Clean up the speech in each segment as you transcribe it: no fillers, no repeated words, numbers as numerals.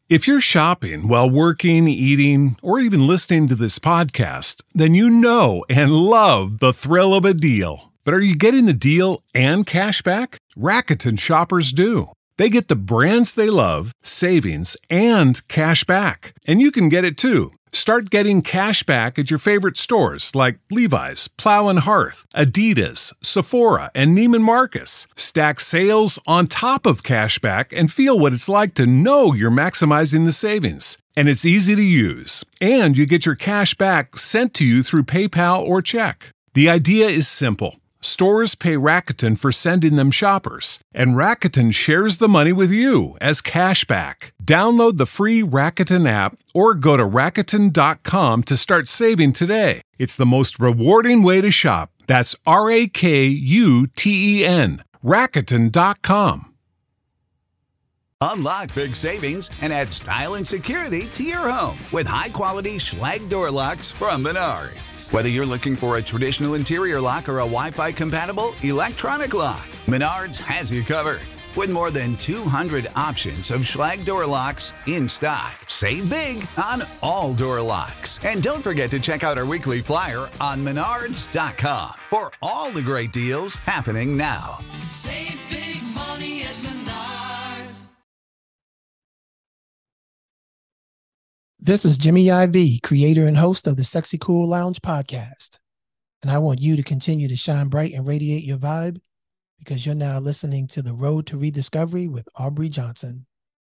If you're shopping while working, eating, or even listening to this podcast, then you know and love the thrill of a deal. But are you getting the deal and cash back? Rakuten shoppers do. They get the brands they love, savings, and cash back. And you can get it too. Start getting cash back at your favorite stores like Levi's, Plow and Hearth, Adidas, Sephora, and Neiman Marcus. Stack sales on top of cash back and feel what it's like to know you're maximizing the savings. And it's easy to use. And you get your cash back sent to you through PayPal or check. The idea is simple. Stores pay Rakuten for sending them shoppers, and Rakuten shares the money with you as cash back. Download the free Rakuten app or go to Rakuten.com to start saving today. It's the most rewarding way to shop. That's Rakuten. Rakuten.com. Unlock big savings and add style and security to your home with high-quality Schlage door locks from Menards. Whether you're looking for a traditional interior lock or a Wi-Fi compatible electronic lock, Menards has you covered. With more than 200 options of Schlage door locks in stock, save big on all door locks. And don't forget to check out our weekly flyer on Menards.com for all the great deals happening now. Save big money at Menards. This is Jimmy IV, creator and host of the Sexy Cool Lounge podcast. And I want you to continue to shine bright and radiate your vibe because you're now listening to The Road to Rediscovery with Aubrey Johnson.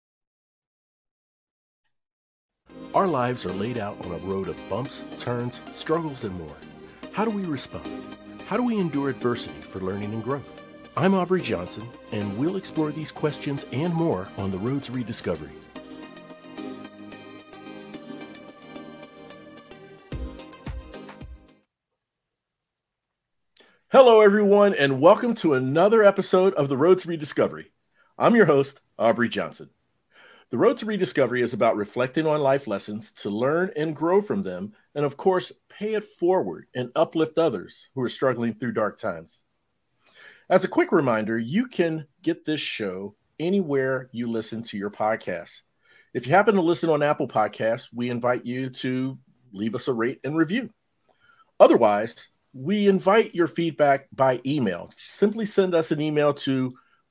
Our lives are laid out on a road of bumps, turns, struggles, and more. How do we respond? How do we endure adversity for learning and growth? I'm Aubrey Johnson, and we'll explore these questions and more on The Road to Rediscovery. Hello, everyone, and welcome to another episode of The Road to Rediscovery. I'm your host, Aubrey Johnson. The Road to Rediscovery is about reflecting on life lessons to learn and grow from them, and of course, pay it forward and uplift others who are struggling through dark times. As a quick reminder, you can get this show anywhere you listen to your podcasts. If you happen to listen on Apple Podcasts, we invite you to leave us a rate and review. Otherwise, we invite your feedback by email. Simply send us an email to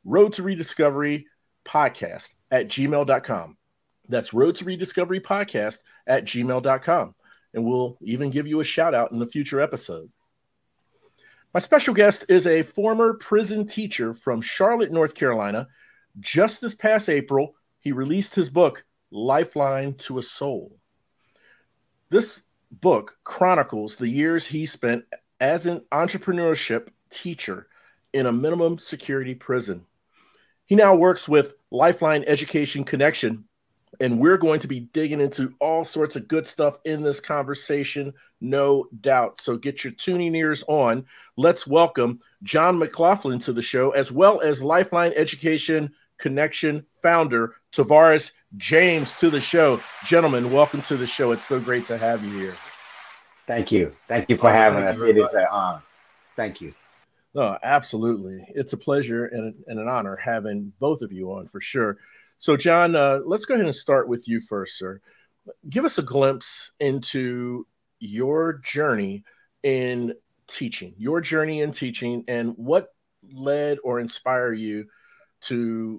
roadtorediscoverypodcast@gmail.com. That's roadtorediscoverypodcast@gmail.com. And we'll even give you a shout out in a future episode. My special guest is a former prison teacher from Charlotte, North Carolina. Just this past April, he released his book, Lifeline to a Soul. This book chronicles the years he spent as an entrepreneurship teacher in a minimum security prison. He now works with Lifeline Education Connection, and we're going to be digging into all sorts of good stuff in this conversation, no doubt. So get your tuning ears on. Let's welcome John McLaughlin to the show, as well as Lifeline Education Connection founder Tavares James to the show. Gentlemen, welcome to the show. It's so great to have you here. Thank you. Thank you for having us. It is an honor. Thank you. No, absolutely. It's a pleasure and an honor having both of you on for sure. So, John, let's go ahead and start with you first, sir. Give us a glimpse into your journey in teaching, and what led or inspired you to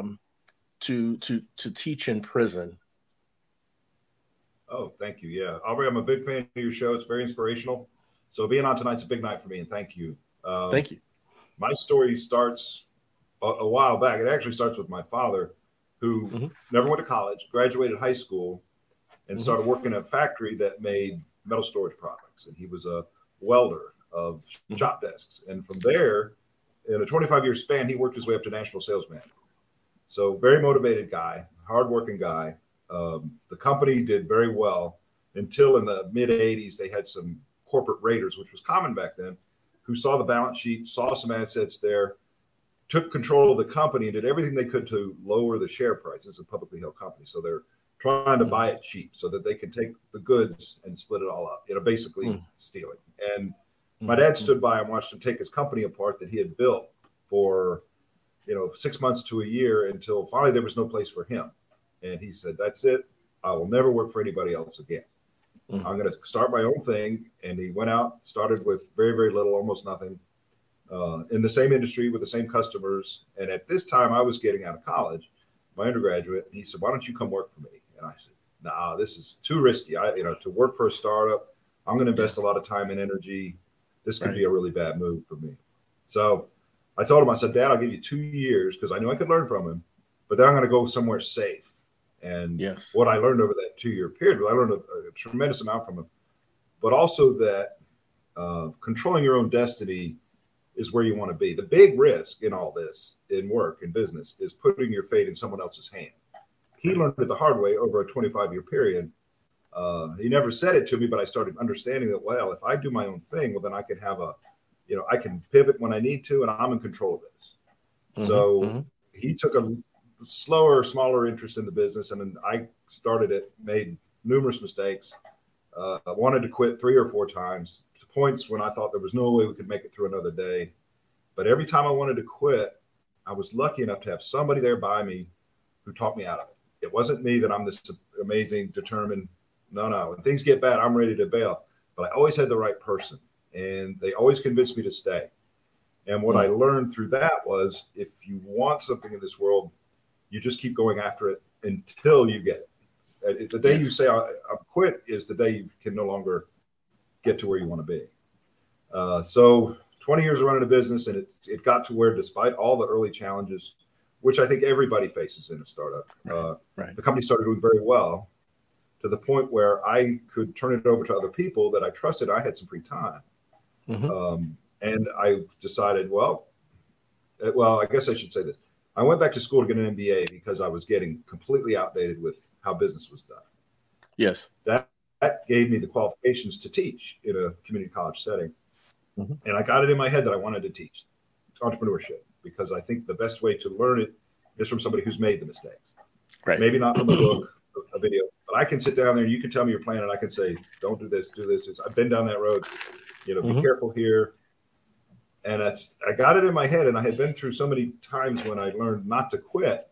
teach in prison. Oh, thank you. Yeah. Aubrey, I'm a big fan of your show. It's very inspirational. So being on tonight's a big night for me, and thank you. Thank you. My story starts a while back. It actually starts with my father, who never went to college, graduated high school, and started working at a factory that made metal storage products. And he was a welder of shop desks. And from there, in a 25-year span, he worked his way up to national sales manager. So very motivated guy, hardworking guy. The company did very well until in the mid 80s, they had some corporate raiders, which was common back then, who saw the balance sheet, saw some assets there, took control of the company and did everything they could to lower the share price. It's a publicly held company. So they're trying to buy it cheap so that they can take the goods and split it all up, basically stealing. And my dad stood by and watched him take his company apart that he had built for, 6 months to a year until finally there was no place for him. And he said, that's it. I will never work for anybody else again. Mm-hmm. I'm going to start my own thing. And he went out, started with very, very little, almost nothing, in the same industry with the same customers. And at this time, I was getting out of college, my undergraduate. And he said, why don't you come work for me? And I said, nah, this is too risky. To work for a startup, I'm going to invest a lot of time and energy. This could be a really bad move for me. So I told him, I said, Dad, I'll give you 2 years because I knew I could learn from him, but then I'm going to go somewhere safe. And what I learned over that 2-year period, I learned a tremendous amount from him, but also that controlling your own destiny is where you want to be. The big risk in all this, in work and business, is putting your fate in someone else's hand. He learned it the hard way over a 25-year period. He never said it to me, but I started understanding that, well, if I do my own thing, well, then I can have I can pivot when I need to, and I'm in control of this. Mm-hmm, so he took a slower, smaller interest in the business, and then I started it, made numerous mistakes. I wanted to quit 3 or 4 times, to points when I thought there was no way we could make it through another day. But every time I wanted to quit, I was lucky enough to have somebody there by me who talked me out of it. It wasn't me that I'm this amazing, determined. No. When things get bad, I'm ready to bail. But I always had the right person, and they always convinced me to stay. And what I learned through that was, if you want something in this world, you just keep going after it until you get it. The day you say I quit is the day you can no longer get to where you want to be. So 20 years of running a business, and it got to where, despite all the early challenges, which I think everybody faces in a startup, the company started doing very well, to the point where I could turn it over to other people that I trusted. I had some free time. And I decided, well, I guess I should say this. I went back to school to get an MBA because I was getting completely outdated with how business was done. Yes. That gave me the qualifications to teach in a community college setting. And I got it in my head that I wanted to teach entrepreneurship, because I think the best way to learn it is from somebody who's made the mistakes. Right. Maybe not from a book, a video, but I can sit down there and you can tell me your plan, and I can say, don't do this, do this. I've been down that road, be careful here. And I got it in my head, and I had been through so many times when I learned not to quit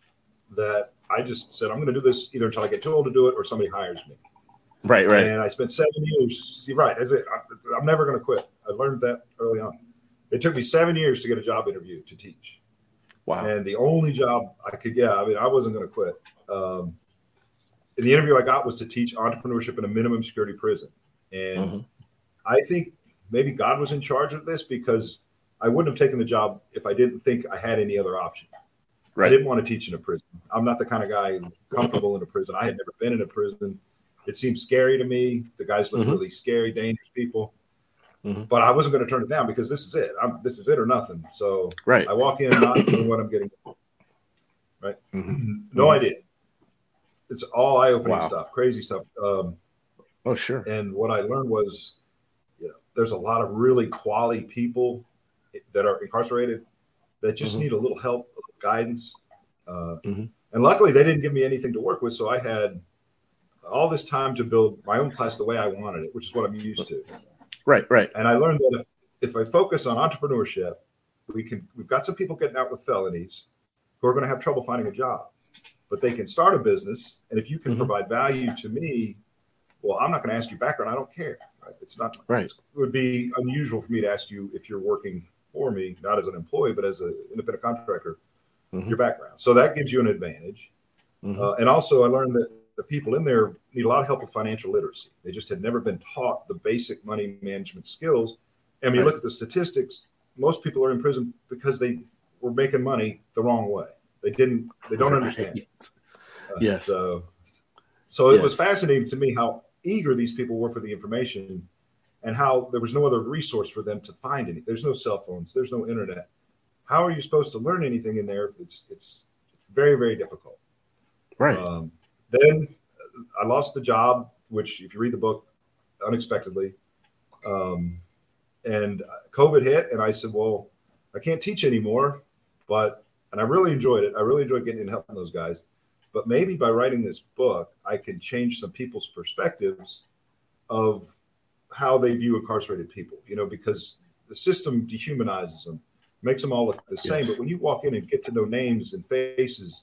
that I just said, I'm going to do this either until I get too old to do it or somebody hires me. Right. And I spent 7 years. That's it. I'm never going to quit. I learned that early on. It took me 7 years to get a job interview to teach. Wow. And the only job I could get, I wasn't going to quit. And the interview I got was to teach entrepreneurship in a minimum security prison. And I think maybe God was in charge of this, because I wouldn't have taken the job if I didn't think I had any other option. Right. I didn't want to teach in a prison. I'm not the kind of guy comfortable in a prison. I had never been in a prison. It seemed scary to me. The guys looked really scary, dangerous people. But I wasn't going to turn it down, because this is it. This is it or nothing. So I walk in not knowing what I'm getting. Right? No idea. It's all eye-opening stuff, crazy stuff. Sure. And what I learned was, there's a lot of really quality people that are incarcerated that just need a little help, a little guidance. And luckily, they didn't give me anything to work with. So I had all this time to build my own class the way I wanted it, which is what I'm used to. Right. And I learned that if I focus on entrepreneurship, we've got some people getting out with felonies who are going to have trouble finding a job, but they can start a business. And if you can provide value to me, well, I'm not going to ask you background. I don't care. Right? It's not. It would be unusual for me to ask you, if you're working for me, not as an employee, but as an independent contractor, your background. So that gives you an advantage. And also, I learned that the people in there need a lot of help with financial literacy. They just had never been taught the basic money management skills. And when you look at the statistics, most people are in prison because they were making money the wrong way. They don't understand it. So it was fascinating to me how eager these people were for the information, and how there was no other resource for them to find any. There's no cell phones. There's no internet. How are you supposed to learn anything in there? It's very, very difficult. Right. Then I lost the job, which, if you read the book, unexpectedly. And COVID hit, and I said, well, I can't teach anymore, and I really enjoyed it. I really enjoyed getting in helping those guys. But maybe by writing this book, I can change some people's perspectives of how they view incarcerated people, because the system dehumanizes them, makes them all look the same. But when you walk in and get to know names and faces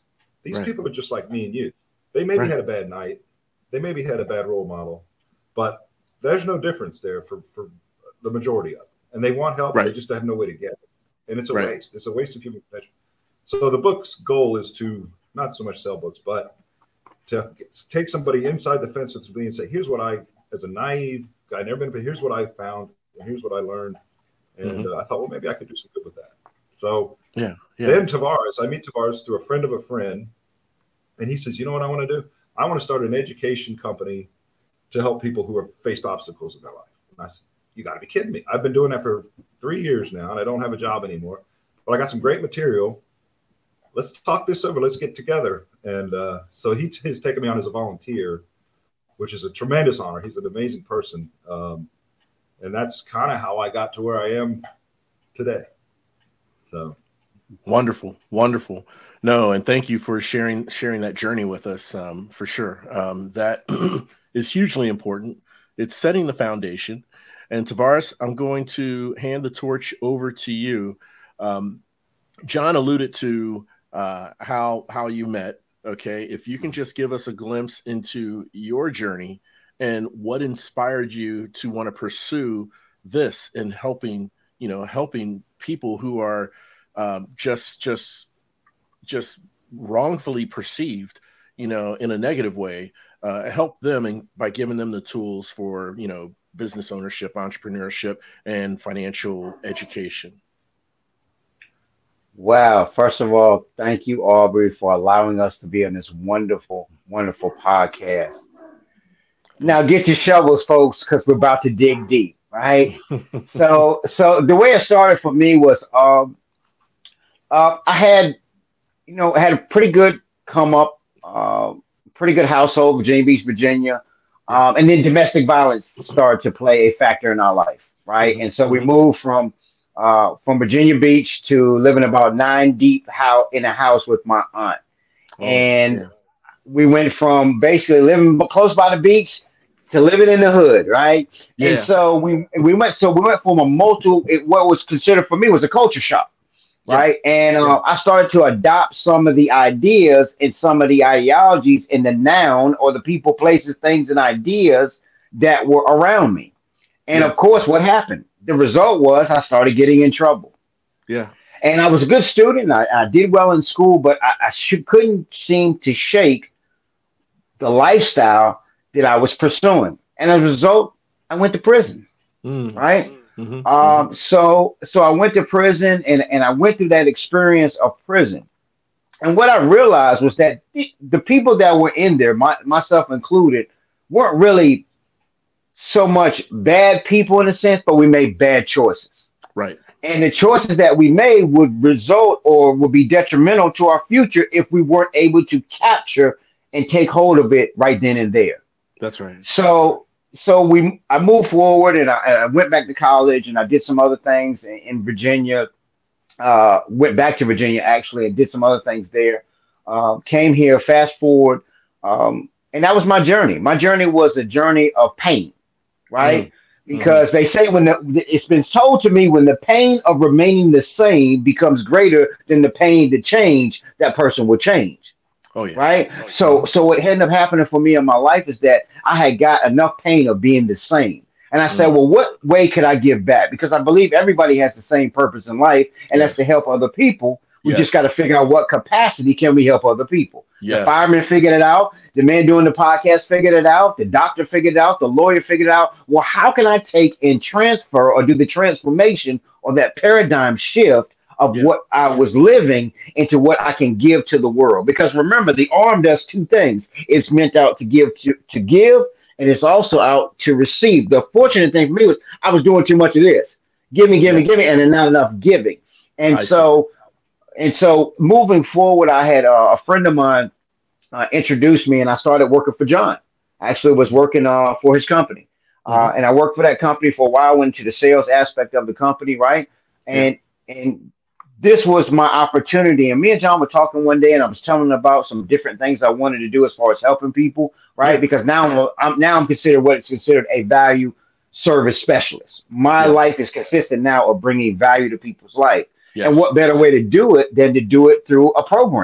These people are just like me and you. They maybe had a bad night. They maybe had a bad role model, but there's no difference there for the majority of them. And they want help, but they just have no way to get it. And it's a waste. It's a waste of human potential. So the book's goal is to not so much sell books, but to take somebody inside the fence with me and say, here's what I, as a naive guy, never been, but here's what I found, and here's what I learned. And I thought, well, maybe I could do some good with that. So then Tavares, I meet Tavares through a friend of a friend, and he says, you know what I want to do? I want to start an education company to help people who have faced obstacles in their life. And I said, you got to be kidding me. I've been doing that for 3 years now, and I don't have a job anymore. But I got some great material. Let's talk this over. Let's get together. And so he's taken me on as a volunteer, which is a tremendous honor. He's an amazing person. And that's kind of how I got to where I am today. So wonderful. No, and thank you for sharing that journey with us, for sure. That is hugely important. It's setting the foundation. And Tavares, I'm going to hand the torch over to you. John alluded to how you met. Okay, if you can just give us a glimpse into your journey and what inspired you to want to pursue this and helping people who are just wrongfully perceived, in a negative way, help them and by giving them the tools for, business ownership, entrepreneurship, and financial education. Wow. First of all, thank you, Aubrey, for allowing us to be on this wonderful, wonderful podcast. Now get your shovels, folks, because we're about to dig deep, right? So the way it started for me was I had a pretty good come up, pretty good household, Virginia Beach, Virginia. And then domestic violence started to play a factor in our life, right? And so we moved from Virginia Beach to living about 9 deep in a house with my aunt. We went from basically living close by the beach to living in the hood, right? Yeah. And so we went from what was considered for me was a culture shock. Right. And I started to adopt some of the ideas and some of the ideologies in the noun or the people, places, things, and ideas that were around me. And of course, what happened? The result was I started getting in trouble. Yeah. And I was a good student. I did well in school, but I couldn't seem to shake the lifestyle that I was pursuing. And as a result, I went to prison. Right. So I went to prison and I went through that experience of prison. And what I realized was that the people that were in there, myself included, weren't really so much bad people in a sense, but we made bad choices. Right. And the choices that we made would result or would be detrimental to our future if we weren't able to capture and take hold of it right then and there. That's right. So I moved forward and I went back to college and I did some other things in Virginia. Went back to Virginia actually and did some other things there. Came here, fast forward, and that was my journey. My journey was a journey of pain, right? Because they say it's been told to me when the pain of remaining the same becomes greater than the pain to change, that person will change. Oh, yeah. Right. So what ended up happening for me in my life is that I had got enough pain of being the same. And I said, well, what way could I give back? Because I believe everybody has the same purpose in life, and that's to help other people. We just got to figure out what capacity can we help other people. The fireman figured it out. The man doing the podcast figured it out. The doctor figured it out. The lawyer figured it out. Well, how can I take and transfer or do the transformation or that paradigm shift of what I was living into what I can give to the world? Because remember, the arm does two things. It's meant out to give, and it's also out to receive. The fortunate thing for me was I was doing too much of this. Giving, and then not enough giving. And so moving forward, I had a friend of mine introduced me and I started working for John. I actually was working for his company. And I worked for that company for a while, went into the sales aspect of the company, right? And this was my opportunity. And me and John were talking one day and I was telling him about some different things I wanted to do as far as helping people, right? Because now I'm considered what is considered a value service specialist. My life is consistent now of bringing value to people's life. And what better way to do it than to do it through a program?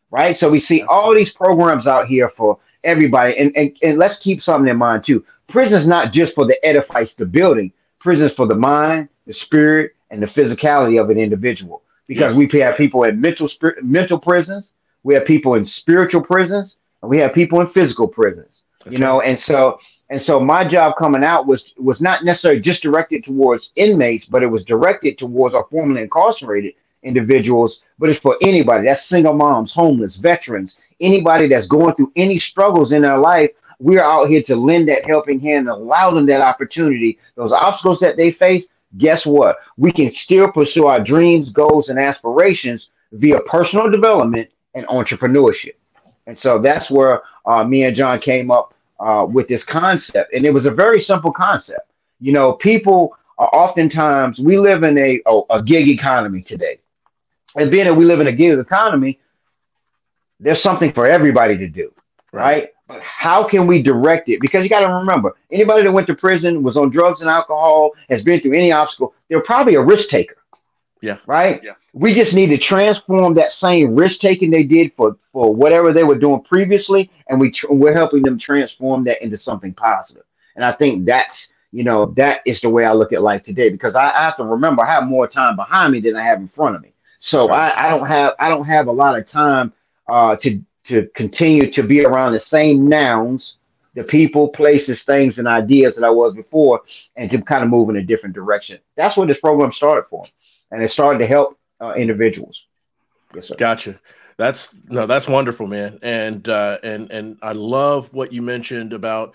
right? So we see all these programs out here for everybody. And let's keep something in mind too. Prison's not just for the edifice, the building. Prison's for the mind, the spirit, and the physicality of an individual. Because we have people in mental prisons, we have people in spiritual prisons, and we have people in physical prisons. That's and so my job coming out was not necessarily just directed towards inmates, but it was directed towards our formerly incarcerated individuals, but it's for anybody. That's single moms, homeless, veterans, anybody that's going through any struggles in their life. We are out here to lend that helping hand and allow them that opportunity. Those obstacles that they face, guess what? We can still pursue our dreams, goals, and aspirations via personal development and entrepreneurship. And so that's where me and John came up with this concept. And it was a very simple concept. You know, people are oftentimes, we live in a gig economy today. And then if we live in a gig economy, there's something for everybody to do, right? But how can we direct it? Because you got to remember, anybody that went to prison, was on drugs and alcohol, has been through any obstacle, they're probably a risk taker. Yeah. Right? Yeah. We just need to transform that same risk taking they did for whatever they were doing previously, and we're helping them transform that into something positive. And I think that's, you know, that is the way I look at life today, because I have to remember I have more time behind me than I have in front of me. So I don't have a lot of time to continue to be around the same nouns, the people, places, things, and ideas that I was before, and to kind of move in a different direction. That's what this program started for, and it started to help individuals. Yes, sir. Gotcha. That's wonderful, man. And I love what you mentioned about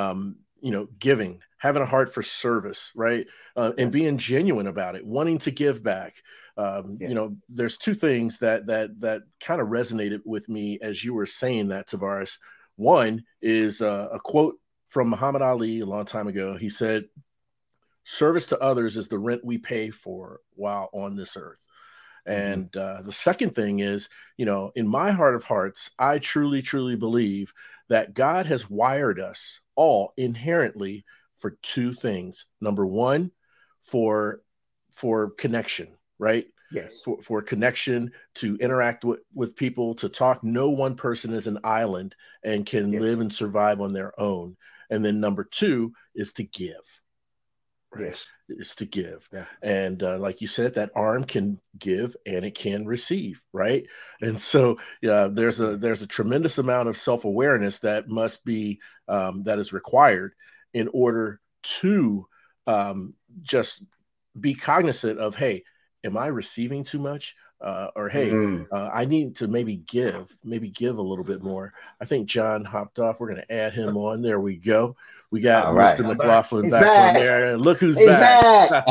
giving, having a heart for service, right? And being genuine about it, wanting to give back. You know, there's two things that kind of resonated with me as you were saying that, Tavares. One is a quote from Muhammad Ali a long time ago. He said, "Service to others is the rent we pay for while on this earth." And the second thing is, you know, in my heart of hearts, I truly, truly believe that God has wired us all inherently for two things. Number one, for connection, right? Yes. For connection, to interact with people, to talk. No one person is an island and can live and survive on their own. And then number two is to give. Right? Yes. Is to give. Yeah. And like you said, that arm can give and it can receive, right? And so there's a tremendous amount of self-awareness that must be that is required in order to just be cognizant of, hey, am I receiving too much? Or hey, I need to maybe give a little bit more. I think John hopped off. We're going to add him on. There we go. We got Mr. McLaughlin back on there. And look who's back.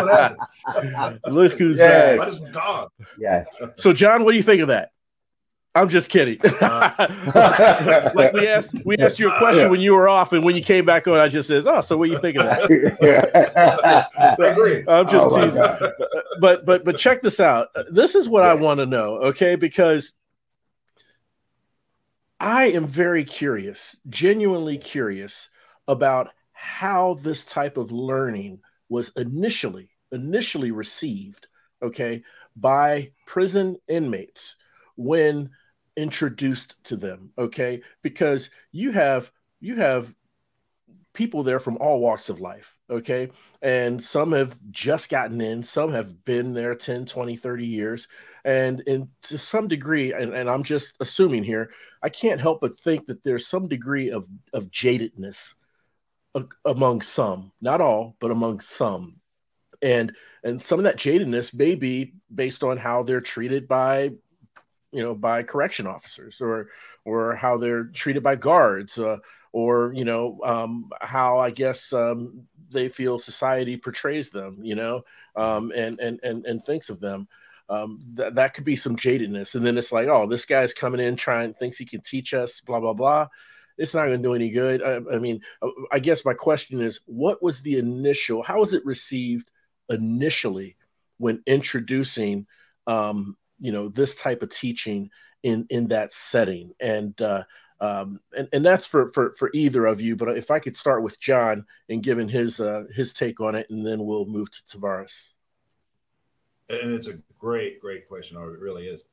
Look who's back. What is God? Yeah. So, John, what do you think of that? I'm just kidding. Like we asked you a question when you were off, and when you came back on, I just says, "Oh, so what do you think of that?" I agree. I'm just teasing. But check this out. This is what I want to know, okay? Because I am very curious, genuinely curious about how this type of learning was initially received, okay, by prison inmates when introduced to them, okay? Because you have people there from all walks of life, okay? And some have just gotten in, some have been there 10, 20, 30 years. And to some degree, and I'm just assuming here, I can't help but think that there's some degree of jadedness among some, not all, but among some. And some of that jadedness may be based on how they're treated by correction officers, or how they're treated by guards, or how I guess they feel society portrays them, and thinks of them. That could be some jadedness. And then it's like, oh, this guy's coming in thinks he can teach us, blah, blah, blah. It's not going to do any good. I mean, I guess my question is, what was how was it received initially when introducing, this type of teaching in that setting? And that's for either of you. But if I could start with John and giving his take on it, and then we'll move to Tavares. And it's a great question. It really is.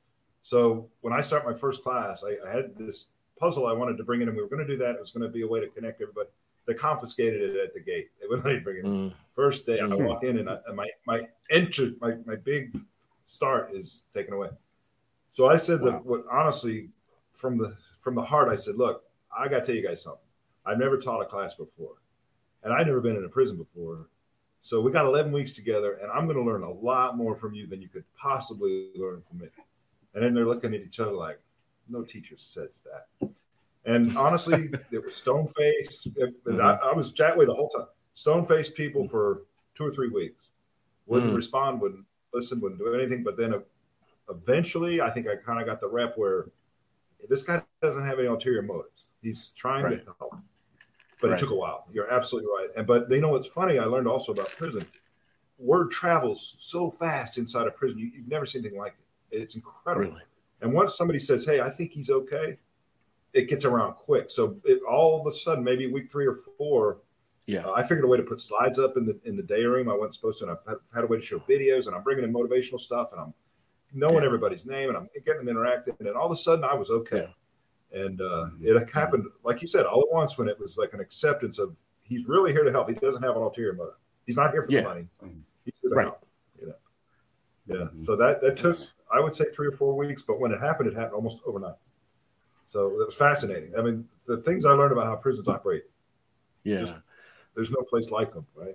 So when I start my first class, I had this puzzle I wanted to bring in, and we were going to do that. It was going to be a way to connect everybody. They confiscated it at the gate. They wouldn't let me bring it in. First day, I walk in, and my big start is taken away. So I said that what honestly, from the heart, I said, look, I got to tell you guys something. I've never taught a class before, and I've never been in a prison before. So we got 11 weeks together, and I'm going to learn a lot more from you than you could possibly learn from me. And then they're looking at each other like, no teacher says that. And honestly, it was stone-faced. I was that way the whole time. Stone-faced people for 2 or 3 weeks. Wouldn't respond, wouldn't listen, wouldn't do anything. But then eventually, I think I kind of got the rep where this guy doesn't have any ulterior motives. He's trying to help. But it took a while. You're absolutely right. But you know what's funny? I learned also about prison. Word travels so fast inside a prison. You've never seen anything like it. It's incredible. Really? And once somebody says, hey, I think he's okay, it gets around quick. So all of a sudden, maybe week 3 or 4, I figured a way to put slides up in the day room. I wasn't supposed to, and I had a way to show videos, and I'm bringing in motivational stuff, and I'm knowing everybody's name, and I'm getting them interactive. And all of a sudden, I was okay. And it happened, like you said, all at once when it was like an acceptance of he's really here to help. He doesn't have an ulterior motive. He's not here for the money. He's here to help. Yeah. So that took, I would say, 3 or 4 weeks, but when it happened almost overnight. So it was fascinating. I mean, the things I learned about how prisons operate. There's no place like them, right?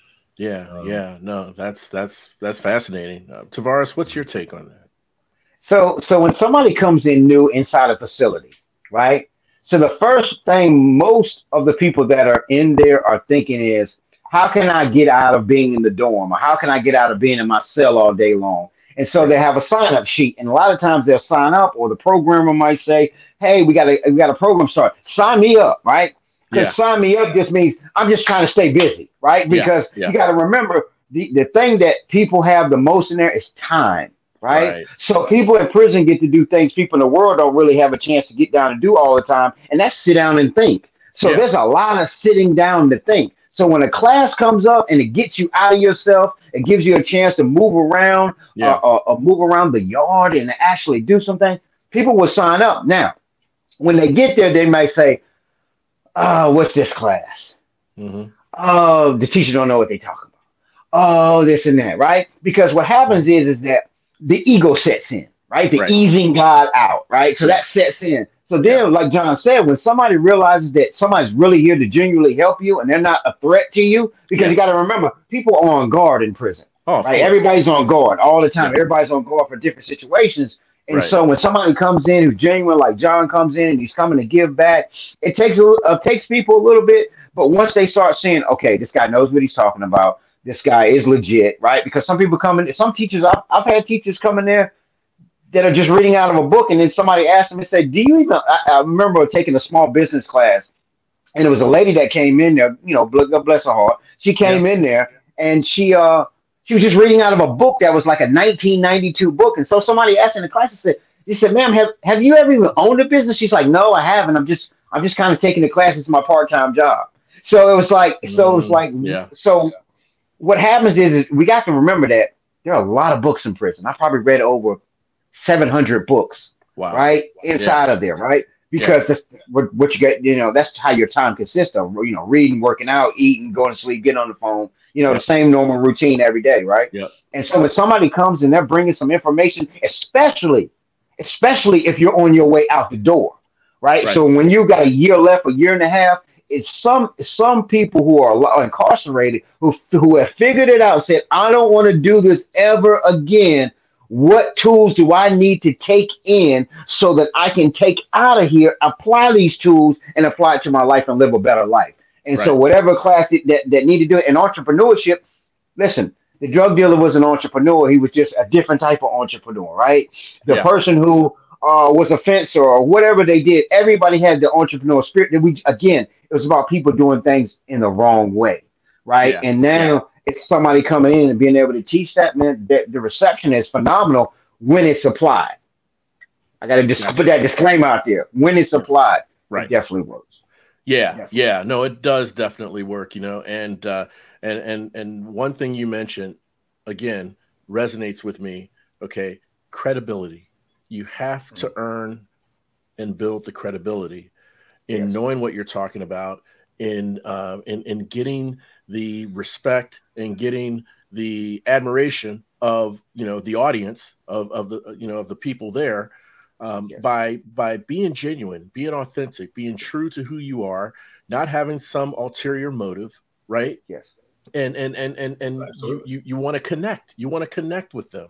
No, that's fascinating. Tavares, what's your take on that? So when somebody comes in new inside a facility, right? So the first thing most of the people that are in there are thinking is, how can I get out of being in the dorm? Or how can I get out of being in my cell all day long? And so they have a sign-up sheet. And a lot of times they'll sign up, or the programmer might say, hey, we got a program start. Sign me up, right? Because sign me up just means I'm just trying to stay busy, right? Because you got to remember, the thing that people have the most in there is time, right? So people in prison get to do things people in the world don't really have a chance to get down and do all the time. And that's sit down and think. So there's a lot of sitting down to think. So when a class comes up and it gets you out of yourself, it gives you a chance to move around, or move around the yard and actually do something, people will sign up. Now, when they get there, they might say, oh, what's this class? Oh, the teacher don't know what they're talking about. Oh, this and that, right? Because what happens is that the ego sets in, right? The easing God out, right? So that sets in. So then, like John said, when somebody realizes that somebody's really here to genuinely help you and they're not a threat to you, because you got to remember, people are on guard in prison. Right? Everybody's on guard all the time. Everybody's on guard for different situations. And so when somebody comes in who's genuine, like John comes in and he's coming to give back, it takes people a little bit. But once they start seeing, okay, this guy knows what he's talking about. This guy is legit, right? Because some people come in, some teachers, I've had teachers come in there that are just reading out of a book, and then somebody asked them and said, do you even, I remember taking a small business class, and it was a lady that came in there, bless her heart. She came in there, and she was just reading out of a book that was like a 1992 book. And so somebody asked in the class, he said, ma'am, have you ever even owned a business? She's like, no, I haven't. I'm just kind of taking the class. It's my part-time job. So it was like, so what happens is we got to remember that there are a lot of books in prison. I probably read over 700 books, right? Inside of there, right? Because what you get, that's how your time consists of, reading, working out, eating, going to sleep, getting on the phone, the same normal routine every day, right? And so when somebody comes and they're bringing some information, especially if you're on your way out the door, right? So when you got a year left, a year and a half, it's some people who are incarcerated who have figured it out, said, I don't want to do this ever again. What tools do I need to take in so that I can take out of here, apply these tools, and apply it to my life and live a better life? And so whatever class that need to do it in entrepreneurship, listen, the drug dealer was an entrepreneur. He was just a different type of entrepreneur, right? The person who was a fencer or whatever they did, everybody had the entrepreneurial spirit. It was about people doing things in the wrong way, right? And now it's somebody coming in and being able to teach that, man, the reception is phenomenal when it's applied. I got to just put that disclaimer out there. When it's applied, it definitely works. No, it does definitely work, and one thing you mentioned, again, resonates with me. Okay. Credibility. you have to earn and build the credibility in knowing what you're talking about, in getting the respect and getting the admiration of the audience of the people there, by being genuine, being authentic, being true to who you are, not having some ulterior motive, right? Yes. And you want to connect. You want to connect with them,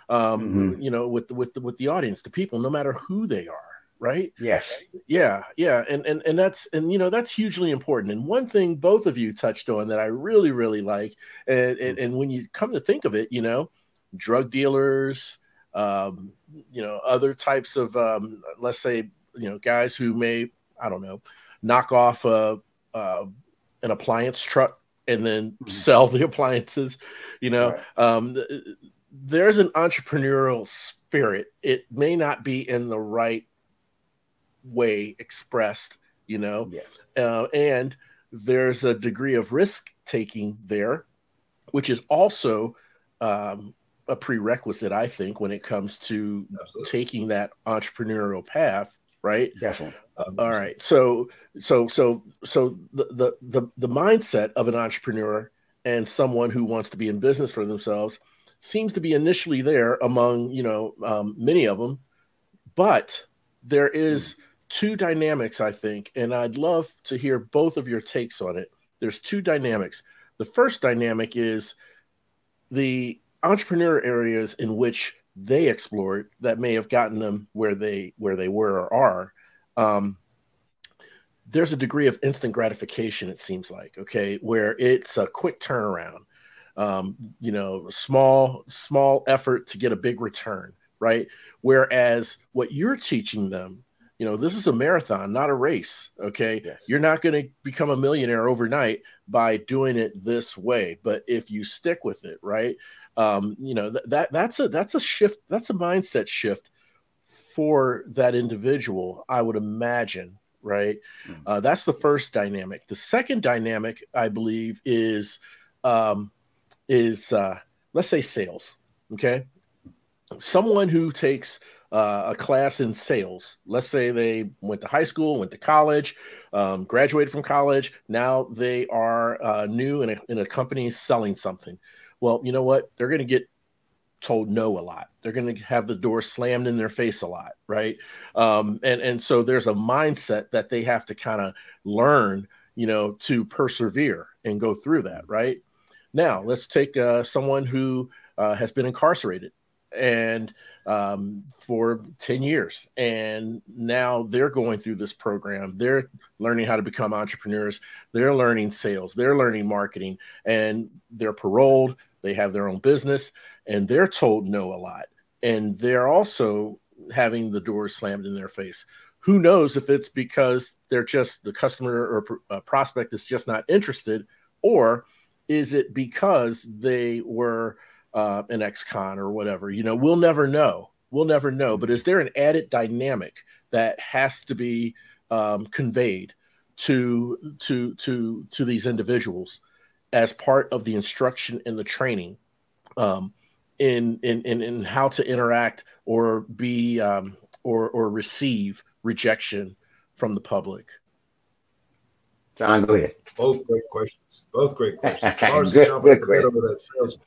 with the audience, the people, no matter who they are, right? Yes. Yeah. And that's hugely important. And one thing both of you touched on that I really, really like, and when you come to think of it, drug dealers, other types of, let's say, guys who may, I don't know, knock off an appliance truck and then sell the appliances, Right. There's an entrepreneurial spirit. It may not be in the right way expressed, and there's a degree of risk taking there, which is also a prerequisite, I think, when it comes to taking that entrepreneurial path, right? Definitely. All right. So the mindset of an entrepreneur and someone who wants to be in business for themselves seems to be initially there among, many of them, but there is two dynamics, I think, and I'd love to hear both of your takes on it. There's two dynamics. The first dynamic is the entrepreneur areas in which they explored that may have gotten them where they were or are. There's a degree of instant gratification, it seems like, okay, where it's a quick turnaround, small effort to get a big return, right? Whereas what you're teaching them, this is a marathon, not a race. Okay. Yes. You're not going to become a millionaire overnight by doing it this way. But if you stick with it, right. That's a shift. That's a mindset shift for that individual, I would imagine. Right. That's the first dynamic. The second dynamic, I believe, is let's say sales. Okay. Someone who takes a class in sales. Let's say they went to high school, went to college, graduated from college. Now they are new in a company selling something. Well, you know what? They're going to get told no a lot. They're going to have the door slammed in their face a lot, right? And so there's a mindset that they have to kind of learn, to persevere and go through that, right? Now, let's take someone who has been incarcerated and for 10 years. And now they're going through this program. They're learning how to become entrepreneurs. They're learning sales. They're learning marketing, and they're paroled. They have their own business, and they're told no a lot. And they're also having the doors slammed in their face. Who knows if it's because they're just the customer or prospect is just not interested, or is it because they were an ex-con or whatever? We'll never know. But is there an added dynamic that has to be conveyed to these individuals as part of the instruction and the training in how to interact or be or receive rejection from the public? John, go ahead. Both great questions. Good question. Over that salesman.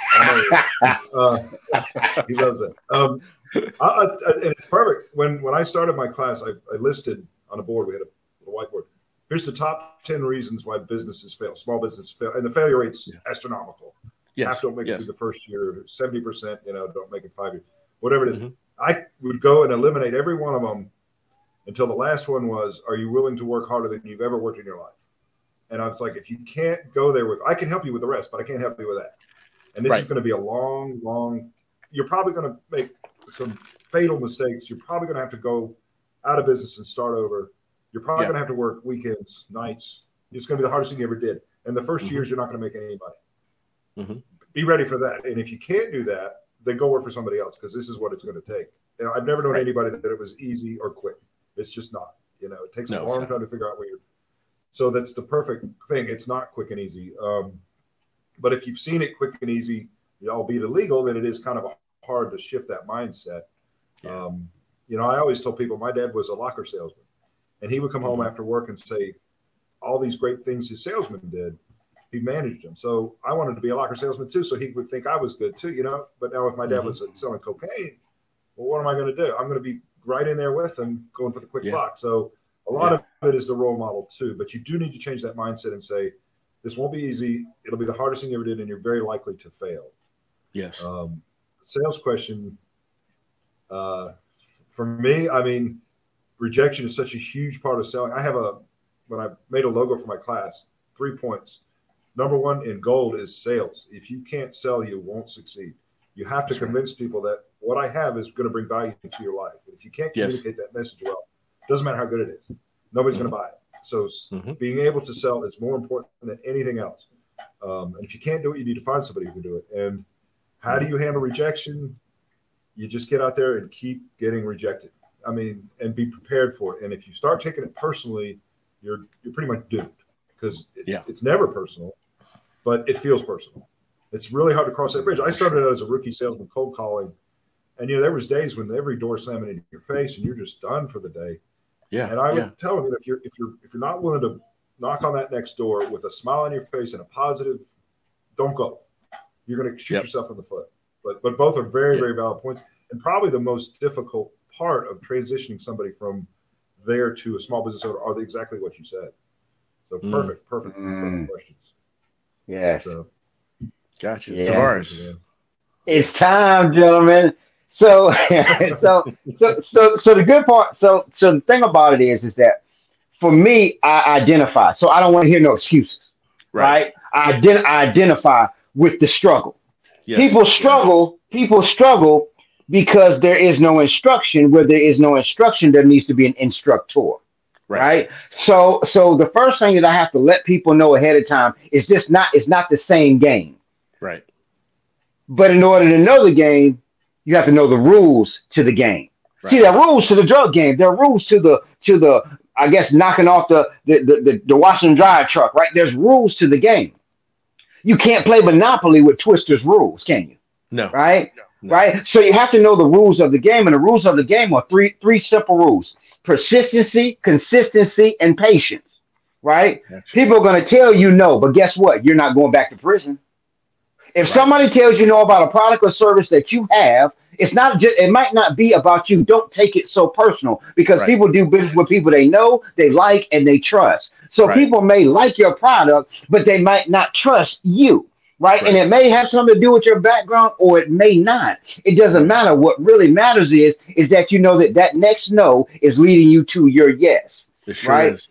He loves it. And it's perfect. When I started my class, I listed on a board. We had a whiteboard. Here's the top 10 reasons why businesses fail, small businesses fail, and the failure rate's astronomical. Yes. Half don't make it through the first year. 70%, don't make it 5 years. Whatever it is, I would go and eliminate every one of them until the last one was: are you willing to work harder than you've ever worked in your life? And I was like, if you can't go there I can help you with the rest, but I can't help you with that. And this is going to be a long, you're probably going to make some fatal mistakes. You're probably going to have to go out of business and start over. You're probably going to have to work weekends, nights. It's going to be the hardest thing you ever did. And the first years, you're not going to make any money. Be ready for that. And if you can't do that, then go work for somebody else, because this is what it's going to take. I've never known anybody that it was easy or quick. It's just not. It takes a long time to figure out where you're. So that's the perfect thing. It's not quick and easy. But if you've seen it quick and easy, albeit illegal, then it is kind of hard to shift that mindset. Yeah. I always told people my dad was a locker salesman, and he would come home after work and say all these great things his salesman did. He managed them. So I wanted to be a locker salesman too, so he would think I was good too, But now if my dad was selling cocaine, well, what am I going to do? I'm going to be right in there with him going for the quick buck. So a lot of it is the role model too, but you do need to change that mindset and say, this won't be easy. It'll be the hardest thing you ever did, and you're very likely to fail. Yes. Sales question. For me, rejection is such a huge part of selling. When I made a logo for my class, 3 points. Number one in gold is sales. If you can't sell, you won't succeed. You have to convince people that what I have is going to bring value to your life. If you can't communicate that message well, it doesn't matter how good it is. Nobody's going to buy it. So being able to sell is more important than anything else. And if you can't do it, you need to find somebody who can do it. And how do you handle rejection? You just get out there and keep getting rejected. And be prepared for it. And if you start taking it personally, you're pretty much doomed, because it's never personal, but it feels personal. It's really hard to cross that bridge. I started out as a rookie salesman cold calling, and there was days when every door slamming in your face and you're just done for the day. Yeah. And I would tell them, if you're not willing to knock on that next door with a smile on your face and a positive, don't go. You're going to shoot yourself in the foot. But both are very, very valid points, and probably the most difficult part of transitioning somebody from there to a small business owner are exactly what you said. So perfect questions. Yes. So, gotcha. Yeah. It's time, gentlemen. So the good part. So the thing about it is that for me, I identify. So I don't want to hear no excuses. Right? I identify with the struggle. Yes. People struggle because there is no instruction. Where there is no instruction, there needs to be an instructor. Right. So the first thing that I have to let people know ahead of time is it's not the same game. Right. But in order to know the game, you have to know the rules to the game. Right. See, there are rules to the drug game. There are rules to the I guess knocking off the Washington Drive truck. Right. There's rules to the game. You can't play Monopoly with Twister's rules, can you? No. Right. No. Right. So you have to know the rules of the game, and the rules of the game are three simple rules: persistency, consistency, and patience. Right. People are going to tell you no, but guess what? You're not going back to prison. If somebody tells you no about a product or service that you have, it might not be about you. Don't take it so personal, because people do business with people they know, they like, and they trust. So people may like your product, but they might not trust you. Right. And it may have something to do with your background, or it may not. It doesn't matter. What really matters is that you know that next no is leading you to your yes. It sure is.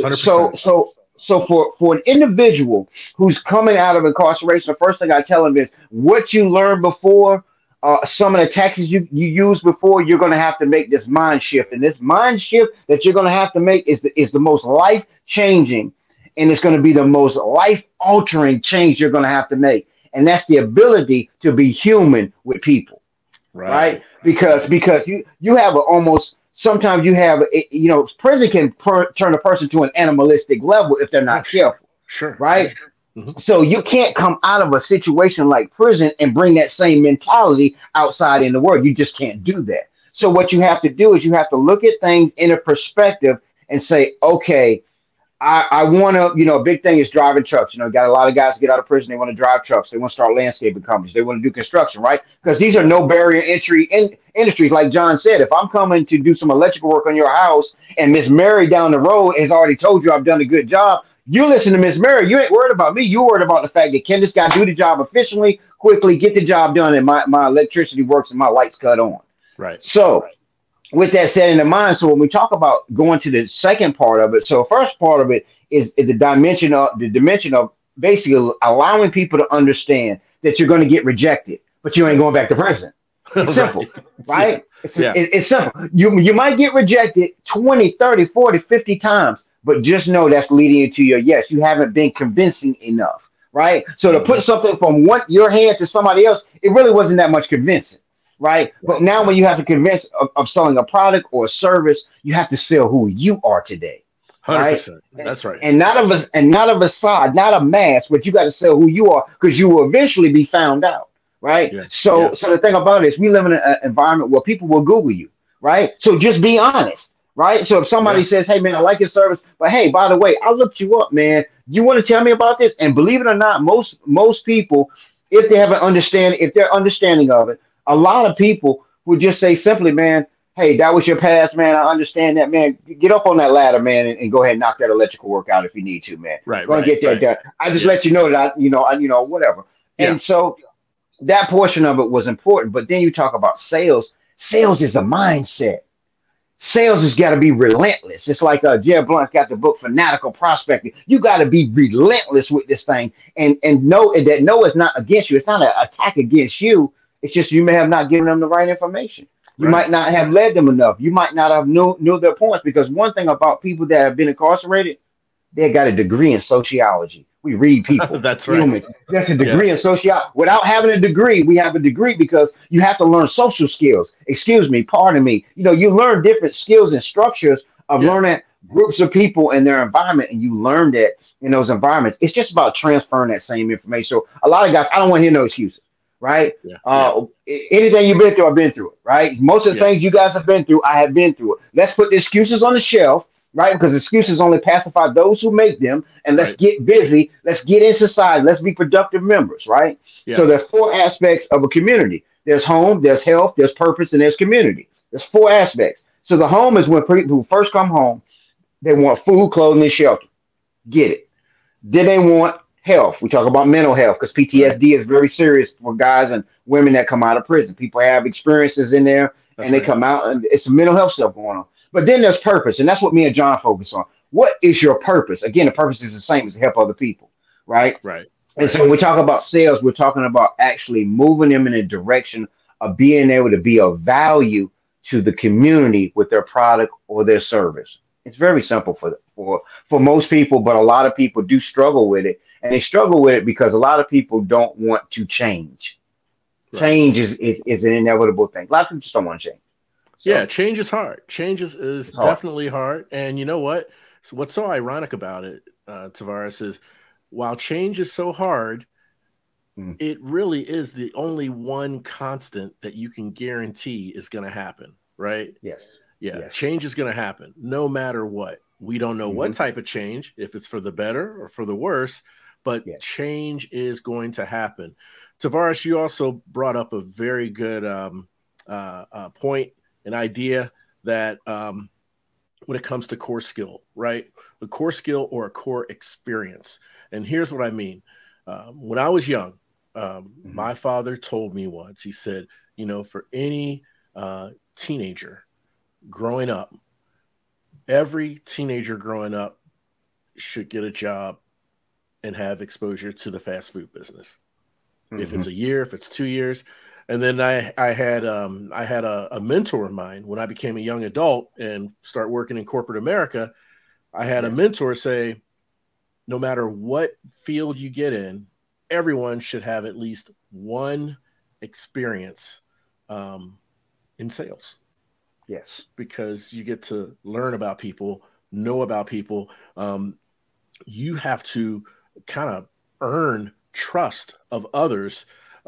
100%. So for an individual who's coming out of incarceration, the first thing I tell them is what you learned before, some of the tactics you used before, you're going to have to make this mind shift. And this mind shift that you're going to have to make is the most life-changing, and it's going to be the most life-altering change you're going to have to make. And that's the ability to be human with people. Right? Because you have almost... Sometimes you have, prison can turn a person to an animalistic level if they're not careful. Sure. Right. Mm-hmm. So you can't come out of a situation like prison and bring that same mentality outside in the world. You just can't do that. So what you have to do is you have to look at things in a perspective and say, okay, I want to, a big thing is driving trucks. Got a lot of guys get out of prison. They want to drive trucks. They want to start landscaping companies. They want to do construction, right? Because these are no barrier entry industries. Like John said, if I'm coming to do some electrical work on your house and Miss Mary down the road has already told you I've done a good job, you listen to Miss Mary. You ain't worried about me. You're worried about the fact that can this guy do the job efficiently, quickly, get the job done, and my electricity works and my lights cut on. Right. So. With that said in mind, so when we talk about going to the second part of it, so first part of it is the dimension of basically allowing people to understand that you're going to get rejected, but you ain't going back to prison. It's simple, right? It's simple. You might get rejected 20, 30, 40, 50 times, but just know that's leading you to your yes. You haven't been convincing enough, right? So to put something from your hand to somebody else, it really wasn't that much convincing. Right. But now when you have to convince of selling a product or a service, you have to sell who you are today. 100%. That's right. And not a facade, not a mask, but you got to sell who you are, because you will eventually be found out. right? Yeah. So the thing about it is we live in an environment where people will Google you, right? So just be honest, right? So if somebody says, hey man, I like your service, but hey, by the way, I looked you up, man. You want to tell me about this? And believe it or not, most people, if they have an understanding, if they're understanding of it, a lot of people would just say simply, man, hey, that was your past, man. I understand that, man. Get up on that ladder, man, and go ahead and knock that electrical work out if you need to, man. Right. Go and get that done. I just let you know that whatever. And so that portion of it was important. But then you talk about sales. Sales is a mindset. Sales has got to be relentless. It's like Jeb Blunt got the book Fanatical Prospecting. You got to be relentless with this thing and know that no, it's not against you. It's not an attack against you. It's just you may have not given them the right information. You might not have led them enough. You might not have knew their points, because one thing about people that have been incarcerated, they got a degree in sociology. We read people. That's humans. right. That's a degree in sociology. Without having a degree, we have a degree because you have to learn social skills. Pardon me. You learn different skills and structures of learning groups of people and their environment, and you learn that in those environments. It's just about transferring that same information. So a lot of guys, I don't want to hear no excuses. Right? Anything you've been through, I've been through it. Right? Most of the things you guys have been through, I have been through it. Let's put the excuses on the shelf, right? Because excuses only pacify those who make them. And let's get busy. Let's get in society. Let's be productive members, right? So there are 4 aspects of a community. There's home, there's health, there's purpose, and there's community. There's 4 aspects. So the home is when people who first come home, they want food, clothing, and shelter. Get it. Then they want health. We talk about mental health because PTSD is very serious for guys and women that come out of prison. People have experiences in there and they come out, and it's some mental health stuff going on. But then there's purpose, and that's what me and John focus on. What is your purpose? Again, the purpose is the same as to help other people, right? And so when we talk about sales, we're talking about actually moving them in a direction of being able to be of value to the community with their product or their service. It's very simple for most people, but a lot of people do struggle with it. And they struggle with it because a lot of people don't want to change. Change is an inevitable thing. A lot of people just don't want to change. So, change is hard. Change is definitely hard. And you know what? So what's so ironic about it, Tavares, is while change is so hard, it really is the only one constant that you can guarantee is going to happen, right? Yes. Change is going to happen no matter what. We don't know what type of change, if it's for the better or for the worse, but change is going to happen. Tavares, you also brought up a very good point, an idea that when it comes to core skill, right? A core skill or a core experience. And here's what I mean. When I was young, my father told me once, he said, for any teenager growing up, every teenager growing up should get a job and have exposure to the fast food business. If it's a year, if it's 2 years. And then I had a mentor of mine when I became a young adult and start working in corporate America. I had a mentor say, no matter what field you get in, everyone should have at least one experience in sales. Yes. Because you get to learn about people, know about people. You have to kind of earn trust of others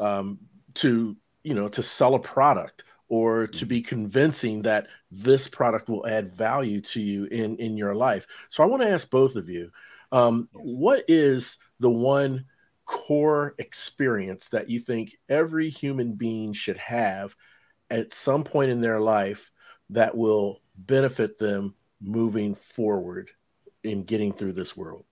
to sell a product or to be convincing that this product will add value to you in your life. So I want to ask both of you, what is the one core experience that you think every human being should have at some point in their life that will benefit them moving forward in getting through this world?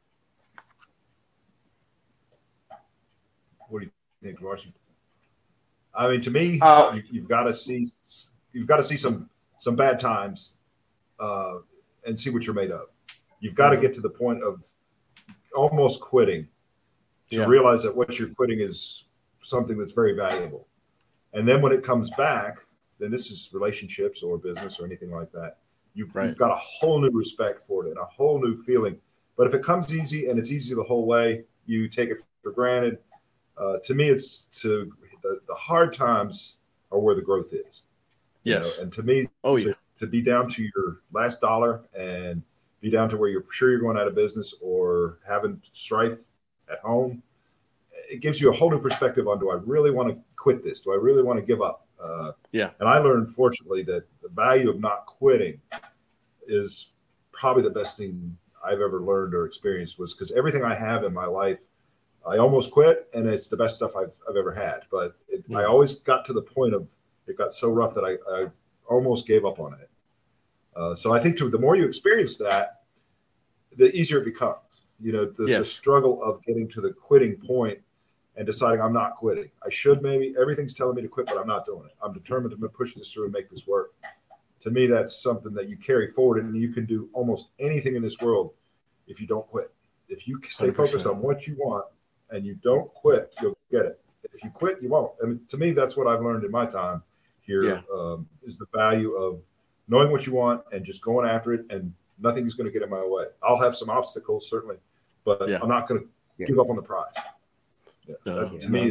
What do you think, Marcy? I mean, to me, you've got to see some bad times and see what you're made of. You've got to get to the point of almost quitting to realize that what you're quitting is something that's very valuable. And then when it comes back, then this is relationships or business or anything like that. You've got a whole new respect for it and a whole new feeling. But if it comes easy and it's easy the whole way, you take it for granted. To me, it's the hard times are where the growth is. Yes. And to me, to be down to your last dollar and be down to where you're sure you're going out of business or having strife at home, it gives you a whole new perspective on, do I really want to quit this? Do I really want to give up? And I learned, fortunately, that the value of not quitting is probably the best thing I've ever learned or experienced, was because everything I have in my life, I almost quit, and it's the best stuff I've ever had. But I always got to the point of, it got so rough that I almost gave up on it. So I think the more you experience that, the easier it becomes. The struggle of getting to the quitting point and deciding I'm not quitting. I should maybe. Everything's telling me to quit, but I'm not doing it. I'm determined to push this through and make this work. To me, that's something that you carry forward, and you can do almost anything in this world if you don't quit. If you stay 100%. focused on what you want and you don't quit, you'll get it. If you quit, you won't. I mean, to me, that's what I've learned in my time here, is the value of knowing what you want and just going after it, and nothing's going to get in my way. I'll have some obstacles, certainly, but I'm not going to give up on the prize. To me,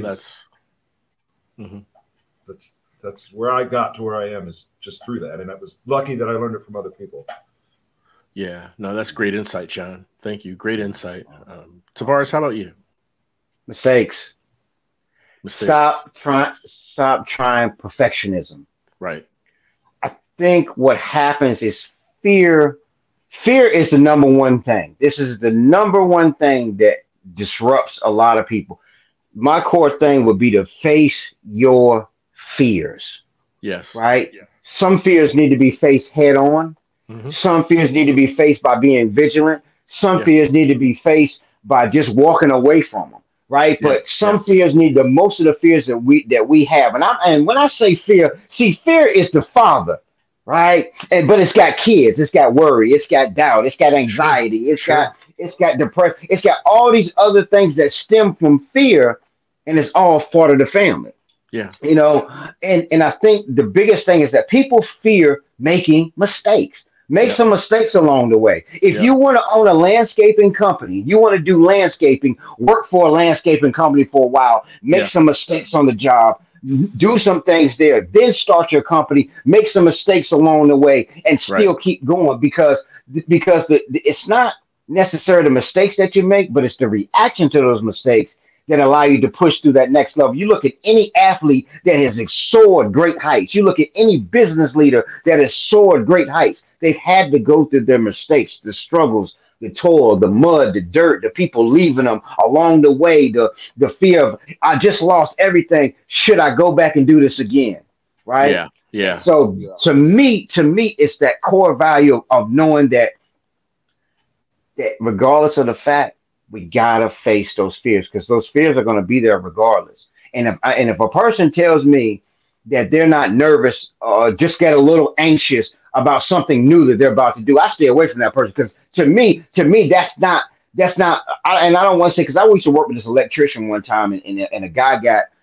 that's where I got to where I am, is just through that. And I was lucky that I learned it from other people. Yeah, no, that's great insight, John. Thank you. Great insight. Tavares, how about you? Mistakes. Stop trying perfectionism. Right. I think what happens is fear. Fear is the number one thing. This is the number one thing that disrupts a lot of people. My core thing would be to face your fears. Yes. Right? Yeah. Some fears need to be faced head on. Mm-hmm. Some fears need to be faced by being vigilant. Some fears need to be faced by just walking away from them. Right? Yeah. But some fears need most of the fears that we have. And when I say fear, fear is the father. Right. But it's got kids, it's got worry, it's got doubt, it's got anxiety, it's got depression, it's got all these other things that stem from fear, and it's all part of the family. Yeah. And I think the biggest thing is that people fear making mistakes. Make some mistakes along the way. If you want to own a landscaping company, you want to do landscaping, work for a landscaping company for a while, make some mistakes on the job, do some things there, then start your company, make some mistakes along the way, and still keep going, because it's not necessarily the mistakes that you make, but it's the reaction to those mistakes that allow you to push through that next level. You look at any athlete that has soared great heights. You look at any business leader that has soared great heights. They've had to go through their mistakes, the struggles, the toil, the mud, the dirt, the people leaving them along the way, the fear of, I just lost everything. Should I go back and do this again? Right? Yeah. Yeah. So to me, it's that core value of knowing that regardless of the fact, we gotta face those fears, because those fears are going to be there regardless. And if a person tells me that they're not nervous or just get a little anxious about something new that they're about to do, I stay away from that person, because to me, that's not. And I don't want to say, because I used to work with this electrician one time, and a guy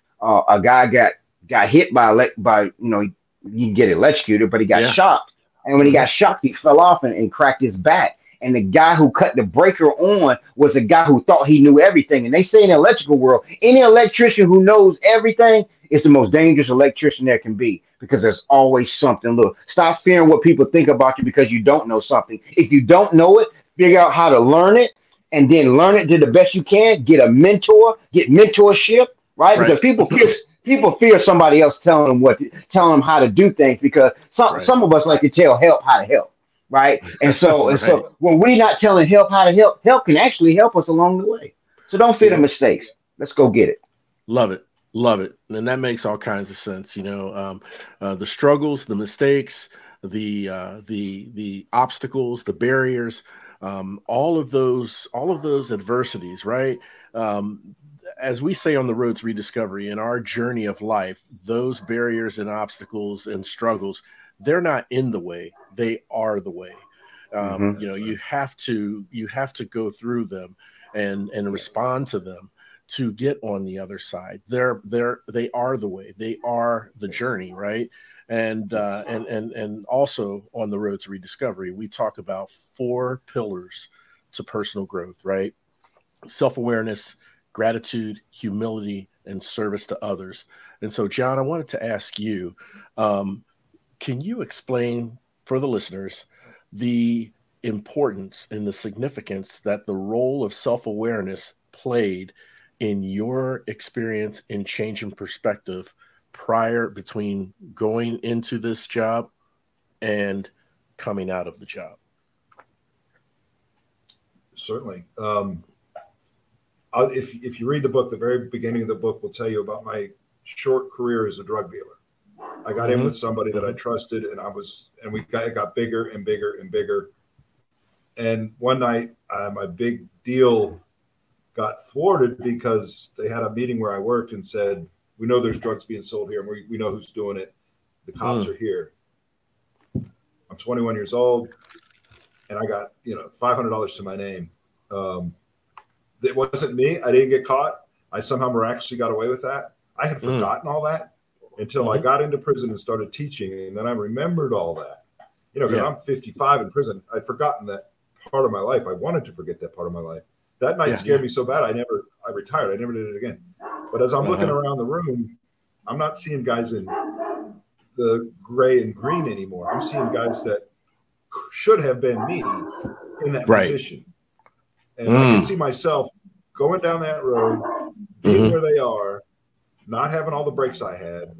got hit by you can get electrocuted, but he got shocked, and when he got shocked, he fell off and cracked his back. And the guy who cut the breaker on was a guy who thought he knew everything. And they say in the electrical world, any electrician who knows everything is the most dangerous electrician there can be, because there's always something. Look, stop fearing what people think about you because you don't know something. If you don't know it, figure out how to learn it, and then learn it to the best you can. Get a mentor, get mentorship, right? Because people fear somebody else telling them how to do things, because some of us like to tell help how to help. Right. And so when we're not telling help how to help can actually help us along the way. So don't fear the mistakes. Let's go get it. Love it. Love it. And that makes all kinds of sense. The struggles, the mistakes, the obstacles, the barriers, all of those adversities, right? As we say on the Road to Rediscovery, in our journey of life, those barriers and obstacles and struggles, they're not in the way, they are the way. You have to go through them and respond to them to get on the other side. They are the way, they are the journey, right? And also on the Road to Rediscovery, we talk about 4 pillars to personal growth, right? Self-awareness, gratitude, humility, and service to others. And so, John, I wanted to ask you, can you explain for the listeners the importance and the significance that the role of self-awareness played in your experience in changing perspective between going into this job and coming out of the job? Certainly. If you read the book, the very beginning of the book will tell you about my short career as a drug dealer. I got in with somebody that I trusted, and it got bigger and bigger and bigger. And one night, my big deal got thwarted because they had a meeting where I worked and said, "We know there's drugs being sold here, and we know who's doing it. The cops are here." I'm 21 years old, and I got $500 to my name. It wasn't me. I didn't get caught. I somehow miraculously got away with that. I had forgotten all that until I got into prison and started teaching, and then I remembered all that. Because I'm 55 in prison. I'd forgotten that part of my life. I wanted to forget that part of my life. That night scared me so bad. I retired. I never did it again. But as I'm looking around the room, I'm not seeing guys in the gray and green anymore. I'm seeing guys that should have been me in that position. And I can see myself going down that road, being where they are, not having all the breaks I had,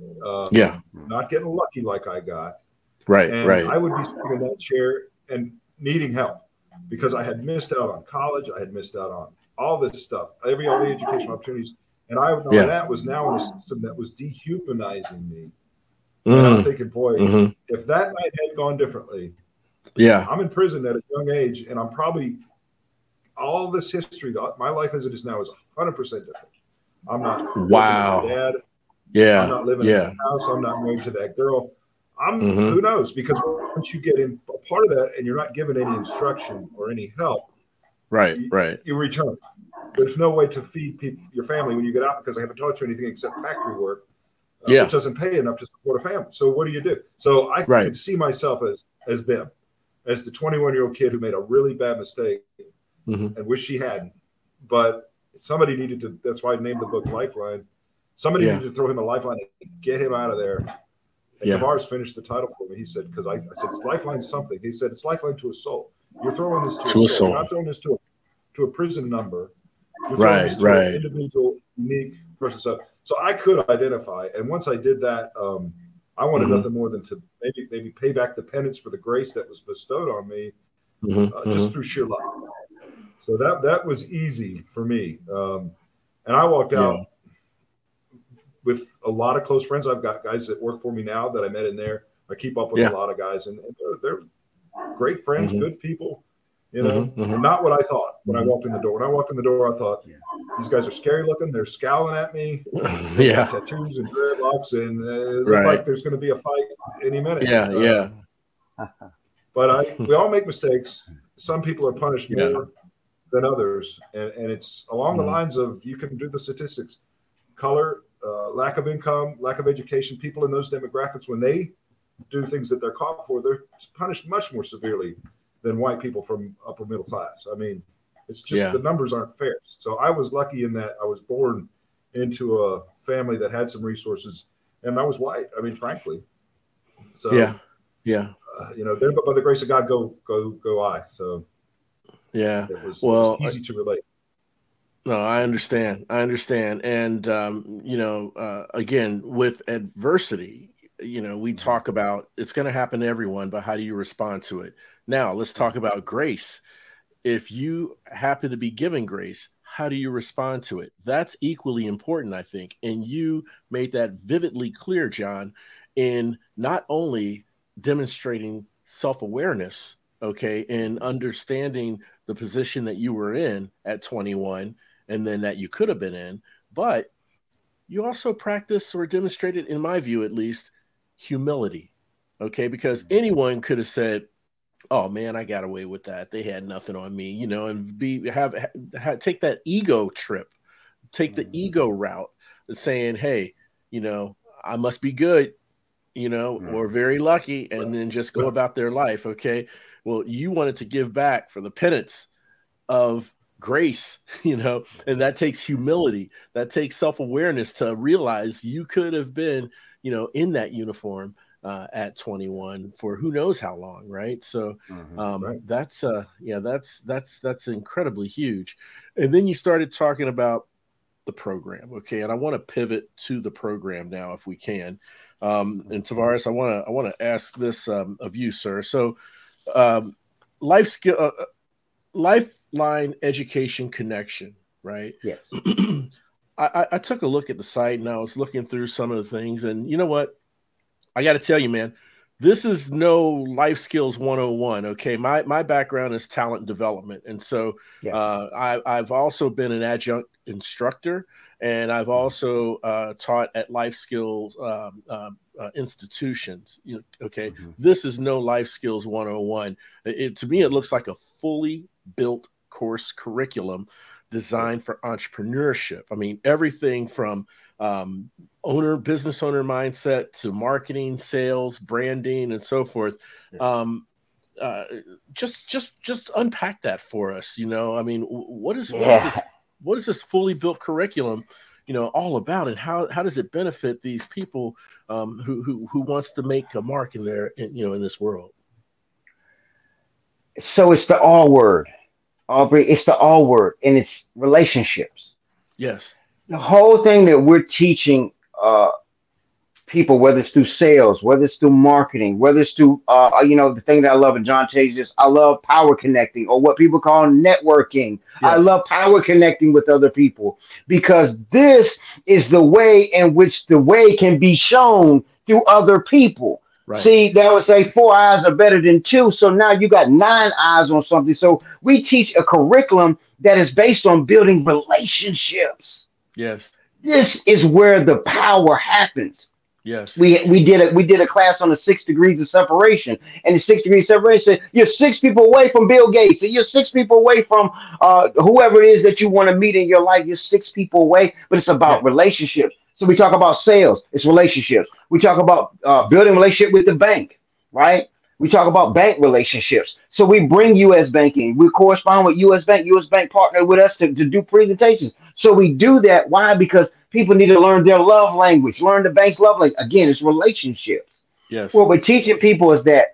not getting lucky like I got. I would be sitting in that chair and needing help because I had missed out on college. I had missed out on all this stuff, all the educational opportunities. And I would know that was now in a system that was dehumanizing me. And I'm thinking, boy, if that night had gone differently, I'm in prison at a young age, and I'm probably all this history, my life as it is now is 100% different. I'm not living with my dad. I'm not living in that house. I'm not married to that girl. Who knows? Because once you get in a part of that and you're not given any instruction or any help, you return. There's no way to feed your family when you get out because I haven't taught you anything except factory work, which doesn't pay enough to support a family. So what do you do? So I could see myself as them, as the 21-year-old kid who made a really bad mistake and wish she hadn't. But somebody needed to. That's why I named the book Lifeline. Somebody needed to throw him a lifeline and get him out of there. And Tavares finished the title for me. He said, because I said, it's Lifeline something. He said, it's Lifeline to a soul. You're throwing this to a soul. You're not throwing this to a prison number. You're throwing this to an individual, unique person. So I could identify. And once I did that, I wanted nothing more than to maybe pay back the penance for the grace that was bestowed on me just through sheer luck. So that was easy for me. And I walked out with a lot of close friends. I've got guys that work for me now that I met in there. I keep up with a lot of guys, and they're great friends, good people, not what I thought when I walked in the door. When I walked in the door, I thought, these guys are scary looking. They're scowling at me. They got tattoos and dreadlocks, and it look like there's going to be a fight any minute. But we all make mistakes. Some people are punished more than others. And it's along the lines of, you can do the statistics, color, lack of income, lack of education. People in those demographics, when they do things that they're caught for, they're punished much more severely than white people from upper middle class. I mean, it's just the numbers aren't fair. So I was lucky in that I was born into a family that had some resources, and I was white. I mean, frankly. So there, but by the grace of God, go I. So it was easy to relate. No, I understand. And, again, with adversity, we talk about it's going to happen to everyone, but how do you respond to it? Now, let's talk about grace. If you happen to be given grace, how do you respond to it? That's equally important, I think. And you made that vividly clear, John, in not only demonstrating self-awareness, and understanding the position that you were in at 21 and then that you could have been in, but you also practiced or demonstrated, in my view at least, humility, because anyone could have said, oh man, I got away with that. They had nothing on me, and take that ego trip, take the ego route, saying, hey, I must be good, or very lucky, and then just go about their life. Okay. Well, you wanted to give back for the penance of grace, and that takes humility. That takes self-awareness to realize you could have been, in that uniform at 21 for who knows how long. Right. So that's incredibly huge. And then you started talking about the program. Okay. And I want to pivot to the program now, if we can. And Tavares, I want to ask this of you, sir. So Lifeline Education Connection, right? Yes. I took a look at the site and I was looking through some of the things, and you know what? I got to tell you, man, this is no life skills 101. Okay. My background is talent development. And so I've also been an adjunct instructor, and I've also taught at life skills institutions. Okay. This is no life skills 101. To me, it looks like a fully built course curriculum designed for entrepreneurship. I mean, everything from business owner mindset to marketing, sales, branding, and so forth. Just unpack that for us. I mean, what is this fully built curriculum, all about, and how does it benefit these people who wants to make a mark in in this world? So it's the all word, Aubrey. It's the all word, and it's relationships. Yes. The whole thing that we're teaching people, whether it's through sales, whether it's through marketing, whether it's through, the thing that I love, and John tells you this, I love power connecting, or what people call networking. Yes. I love power connecting with other people, because this is the way in which the way can be shown through other people. Right. See, that would say 4 eyes are better than 2. So now you got 9 eyes on something. So we teach a curriculum that is based on building relationships. Yes. This is where the power happens. Yes. We did a class on the 6 degrees of separation, and the 6 degrees of separation said you're 6 people away from Bill Gates, and you're 6 people away from whoever it is that you want to meet in your life. You're 6 people away, but it's about relationships. So we talk about sales, it's relationships. We talk about building a relationship with the bank, right? We talk about bank relationships. So we bring U.S. banking. We correspond with U.S. Bank. U.S. Bank partnered with us to do presentations. So we do that. Why? Because people need to learn their love language, learn the bank's love language. Again, it's relationships. Yes. What we're teaching people is that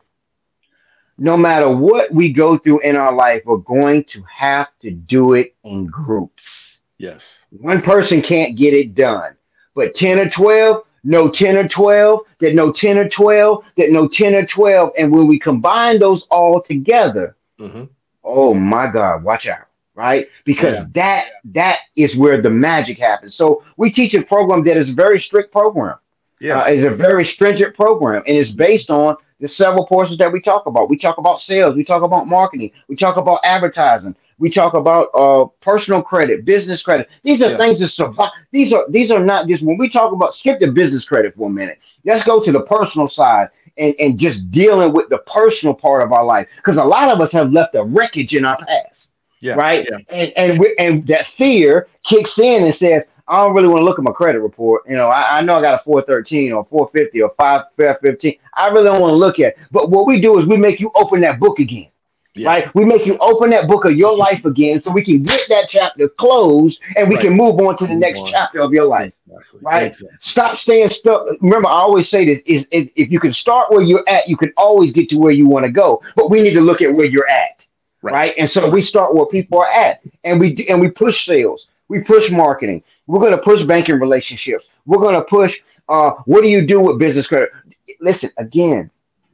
no matter what we go through in our life, we're going to have to do it in groups. Yes. One person can't get it done, but 10 or 12, no 10 or 12, that no 10 or 12, that no 10 or 12. And when we combine those all together, oh my God, watch out, right? Because that is where the magic happens. So we teach a program that is a very strict program. Yeah, it's a very stringent program, and it's based on the several portions that we talk about. We talk about sales, we talk about marketing, we talk about advertising, we talk about personal credit, business credit. These are things that survive. These are not just, when we talk about, skip the business credit for a minute. Let's go to the personal side and just dealing with the personal part of our life, because a lot of us have left a wreckage in our past. Yeah, right. Yeah. And that fear kicks in and says, I don't really want to look at my credit report. I know I got a 413 or 450 or 515. I really don't want to look at it. But what we do is we make you open that book again. Yeah. Right? We make you open that book of your life again, so we can get that chapter closed and we can move on to the next chapter of your life. Exactly. Right? Exactly. Stop staying stuck. Remember, I always say this: if you can start where you're at, you can always get to where you want to go. But we need to look at where you're at. Right? And so we start where people are at, and we push sales. We push marketing. We're going to push banking relationships. We're going to push what do you do with business credit? Listen, again,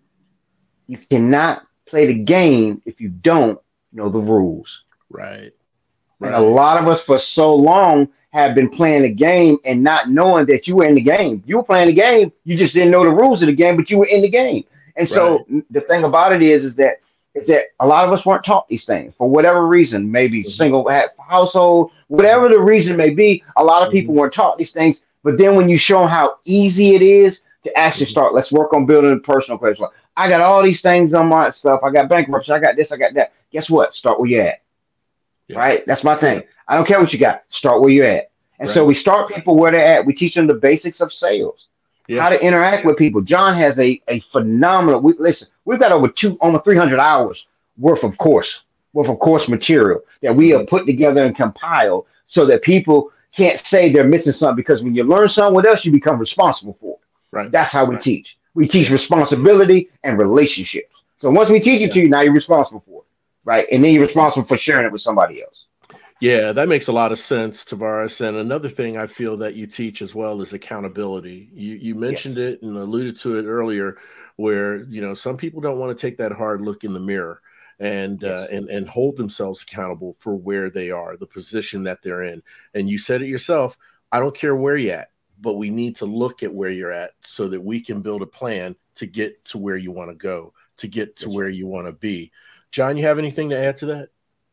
you cannot play the game if you don't know the rules. Right. And a lot of us for so long have been playing the game and not knowing that you were in the game. You were playing the game. You just didn't know the rules of the game, but you were in the game. And so the thing about it is that a lot of us weren't taught these things for whatever reason, maybe single household, whatever the reason may be. A lot of people weren't taught these things. But then when you show them how easy it is to actually start, let's work on building a personal credit. I got all these things on my stuff. I got bankruptcy. I got this. I got that. Guess what? Start where you're at. Yeah. Right? That's my thing. I don't care what you got. Start where you're at. And so we start people where they're at. We teach them the basics of sales. How to interact with people. John has a phenomenal. We've got over 300 hours worth of course material that we have put together and compiled so that people can't say they're missing something, because when you learn something with us, you become responsible for it. Right. That's how we teach. We teach responsibility and relationships. So once we teach it to you, now you're responsible for it, right? And then you're responsible for sharing it with somebody else. Yeah, that makes a lot of sense, Tavares. And another thing I feel that you teach as well is accountability. You mentioned it and alluded to it earlier, where some people don't want to take that hard look in the mirror and and hold themselves accountable for where they are, the position that they're in. And you said it yourself. I don't care where you're at, but we need to look at where you're at so that we can build a plan to get to where you want to go, to get to where you want to be. John, you have anything to add to that?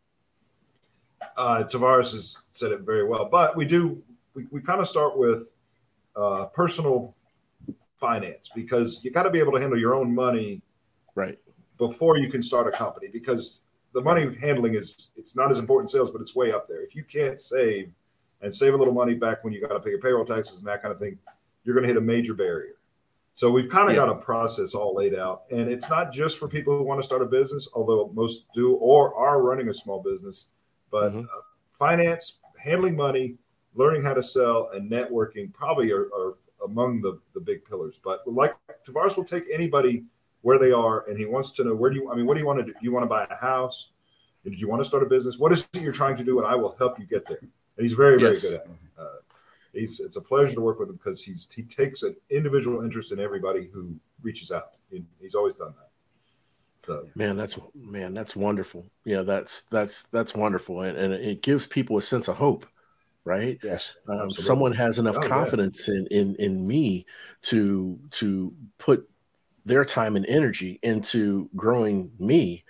Tavares has said it very well, but we kind of start with personal finance, because you got to be able to handle your own money right before you can start a company, because the money handling it's not as important in sales, but it's way up there. If you can't save a little money back when you got to pay your payroll taxes and that kind of thing, you're going to hit a major barrier. So we've kind of got a process all laid out, and it's not just for people who want to start a business, although most do or are running a small business. But finance, handling money, learning how to sell, and networking probably are among the big pillars. But like Tavares will take anybody where they are, and he wants to know, what do you want to do? Do you want to buy a house? Did you want to start a business? What is it you're trying to do? And I will help you get there. And he's very, very good at it. It's a pleasure to work with him, because he takes an individual interest in everybody who reaches out. He's always done that. So man, that's wonderful. Yeah, that's wonderful, and it gives people a sense of hope, right? Yes, someone has enough confidence in me to put their time and energy into growing me.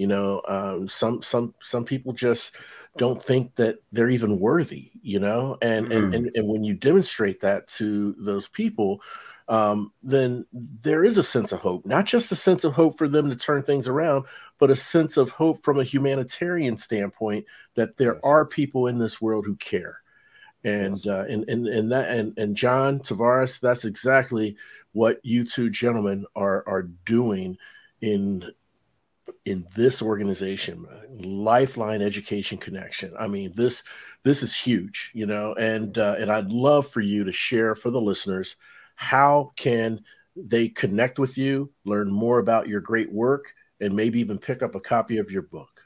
Some people just don't think that they're even worthy, and when you demonstrate that to those people, then there is a sense of hope, not just a sense of hope for them to turn things around, but a sense of hope from a humanitarian standpoint that there are people in this world who care. And John, Tavares, that's exactly what you two gentlemen are doing in this organization, Lifeline Education Connection. I mean, this is huge, and I'd love for you to share for the listeners, how can they connect with you, learn more about your great work, and maybe even pick up a copy of your book?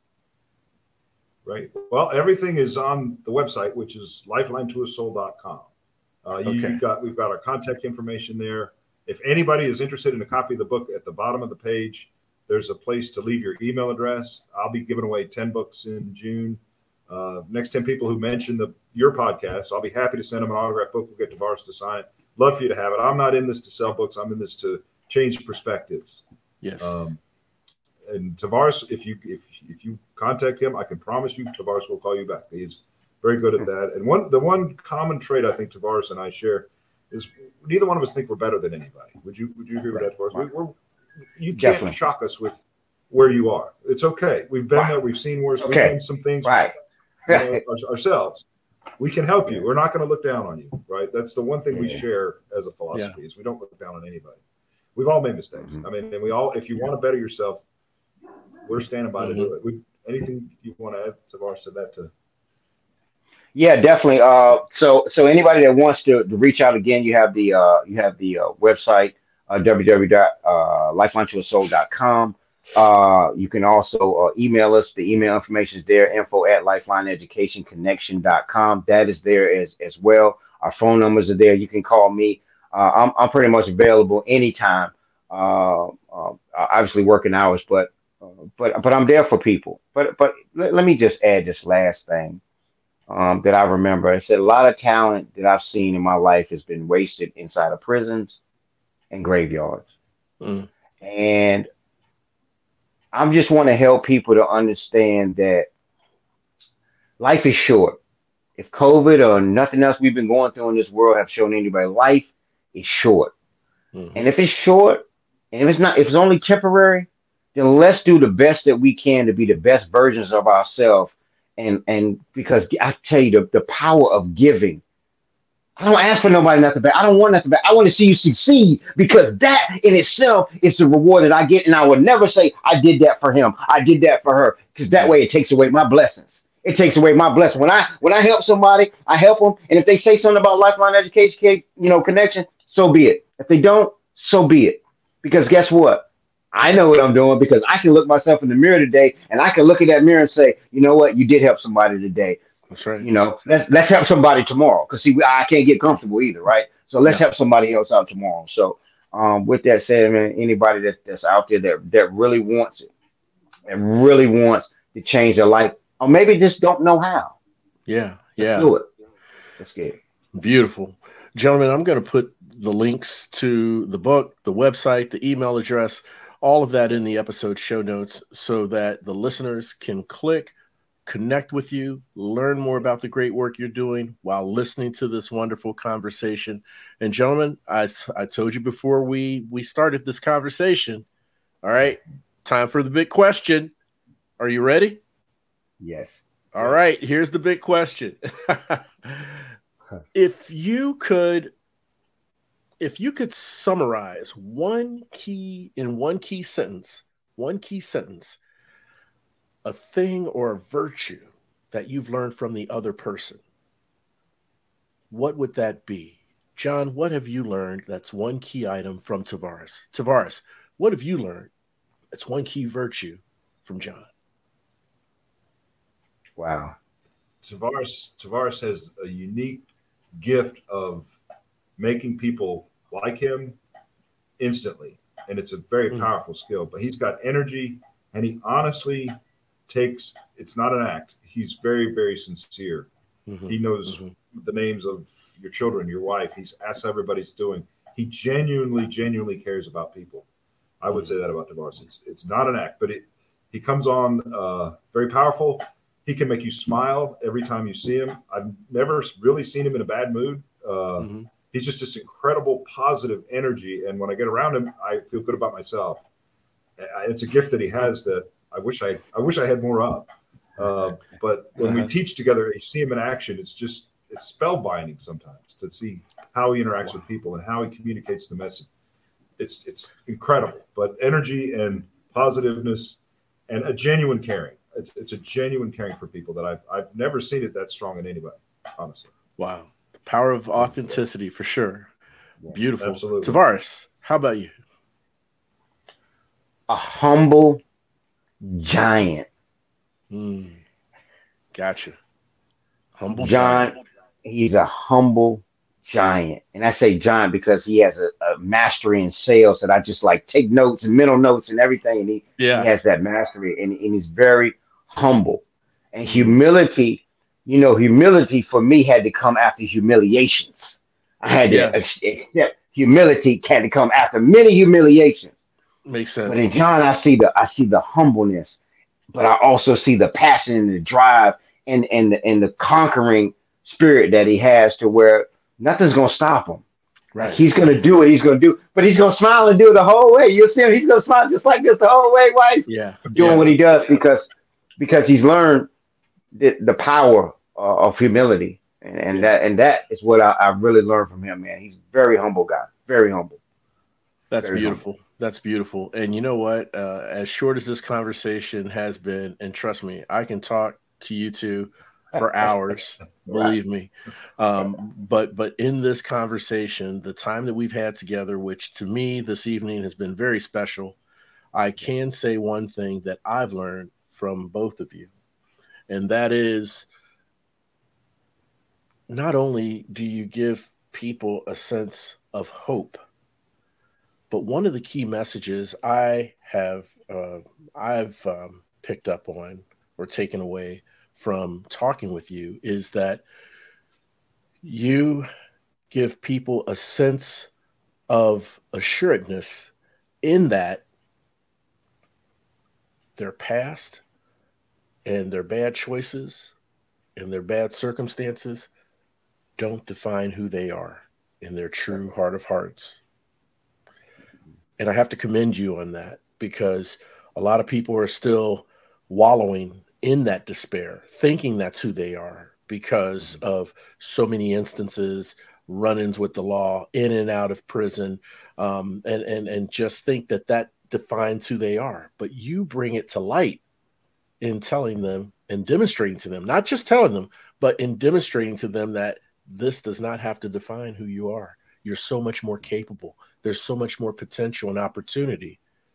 Right. Well, everything is on the website, which is lifelinetoasoul.com. We've got our contact information there. If anybody is interested in a copy of the book, at the bottom of the page, there's a place to leave your email address. I'll be giving away 10 books in June. Next 10 people who mention your podcast, I'll be happy to send them an autographed book. We'll get Tavares to sign it. Love for you to have it. I'm not in this to sell books. I'm in this to change perspectives. Yes. And Tavares, if you contact him, I can promise you Tavares will call you back. He's very good at that. And the one common trait I think Tavares and I share is neither one of us think we're better than anybody. Would you agree with that, Tavares? You can't Definitely shock us with where you are. It's okay. We've been there. We've seen worse. We've done some things ourselves. We can help you. We're not going to look down on you, right? That's the one thing we share as a philosophy is we don't look down on anybody. We've all made mistakes. I mean, and we all, if you want to better yourself, we're standing by to do it. Anything you want to add, Tavares, to that? Yeah, definitely. So anybody that wants to reach out, again, you have the website, www.lifelinetoasoul.com. You can also email us. The email information is there, info@lifelineeducationconnection.com. That is there as well. Our phone numbers are there. You can call me. I'm pretty much available anytime. Obviously working hours, but I'm there for people. But let me just add this last thing that I remember. I said a lot of talent that I've seen in my life has been wasted inside of prisons and graveyards. And I just want to help people to understand that life is short. If COVID or nothing else we've been going through in this world have shown anybody, life is short. And if it's short, and if it's only temporary, then let's do the best that we can to be the best versions of ourselves. And because I tell you, the power of giving, I don't ask for nobody nothing back. I don't want nothing back. I want to see you succeed, because that in itself is the reward that I get. And I would never say I did that for him, I did that for her, because that way it takes away my blessings. It takes away my blessing. When I help somebody, I help them. And if they say something about Lifeline Education, connection, so be it. If they don't, so be it. Because guess what? I know what I'm doing because I can look myself in the mirror today and I can look at that mirror and say, you know what, you did help somebody today. That's right. You know, let's help somebody tomorrow. Because see, I can't get comfortable either, right? So let's help somebody else out tomorrow. So with that said, man, anybody that's out there that really wants it, that really wants to change their life, or maybe just don't know how. Yeah. Let's do it. Let's get it. Beautiful. Gentlemen, I'm going to put the links to the book, the website, the email address, all of that in the episode show notes so that the listeners can click, connect with you, learn more about the great work you're doing while listening to this wonderful conversation. And gentlemen, I told you before we started this conversation, all right, time for the big question. Are you ready? Yes. All right, here's the big question. If you could summarize one key sentence, a thing or a virtue that you've learned from the other person, what would that be? John, what have you learned that's one key item from Tavares? Tavares, what have you learned that's one key virtue from John? Wow. Tavares has a unique gift of making people like him instantly. And it's a very powerful skill, but he's got energy and he honestly it's not an act. He's very, very sincere. Mm-hmm. He knows the names of your children, your wife. He's asked how everybody's doing. He genuinely cares about people. I would say that about Tavares. It's not an act, but he comes on very powerful. He can make you smile every time you see him. I've never really seen him in a bad mood. He's just this incredible positive energy. And when I get around him, I feel good about myself. It's a gift that he has that I wish I had more of. But when we teach together, you see him in action. It's spellbinding sometimes to see how he interacts with people and how he communicates the message. It's incredible. But energy and positiveness and a genuine caring. It's a genuine caring for people that I've never seen it that strong in anybody, honestly. Wow. The power of authenticity for sure. Yeah, beautiful. Absolutely. Tavares, how about you? A humble giant. Gotcha. Humble giant. He's a humble giant. And I say giant because he has a mastery in sales that I just like take notes and mental notes and everything. And he has that mastery and he's very humble. And humility, humility for me had to come after humiliations. I had to accept humility had to come after many humiliations. Makes sense. But in John, I see the humbleness, but I also see the passion and the drive and the conquering spirit that he has to where nothing's gonna stop him. Right. He's gonna do what he's gonna do, but he's gonna smile and do it the whole way. You'll see him, he's gonna smile just like this the whole way while he's doing what he does because he's learned the power of humility. And that is what I really learned from him, man. He's a very humble guy, very humble. That's very beautiful. Humble. That's beautiful. And you know what? As short as this conversation has been, and trust me, I can talk to you two for hours, believe me. But in this conversation, the time that we've had together, which to me this evening has been very special, I can say one thing that I've learned from both of you, and that is not only do you give people a sense of hope, but one of the key messages I've picked up on or taken away from talking with you is that you give people a sense of assuredness in that their past and their bad choices and their bad circumstances don't define who they are in their true heart of hearts. And I have to commend you on that because a lot of people are still wallowing in that despair, thinking that's who they are because of so many instances, run-ins with the law, in and out of prison, and just think that defines who they are. But you bring it to light in telling them and demonstrating to them, not just telling them, but in demonstrating to them that this does not have to define who you are. You're so much more capable. There's so much more potential and opportunity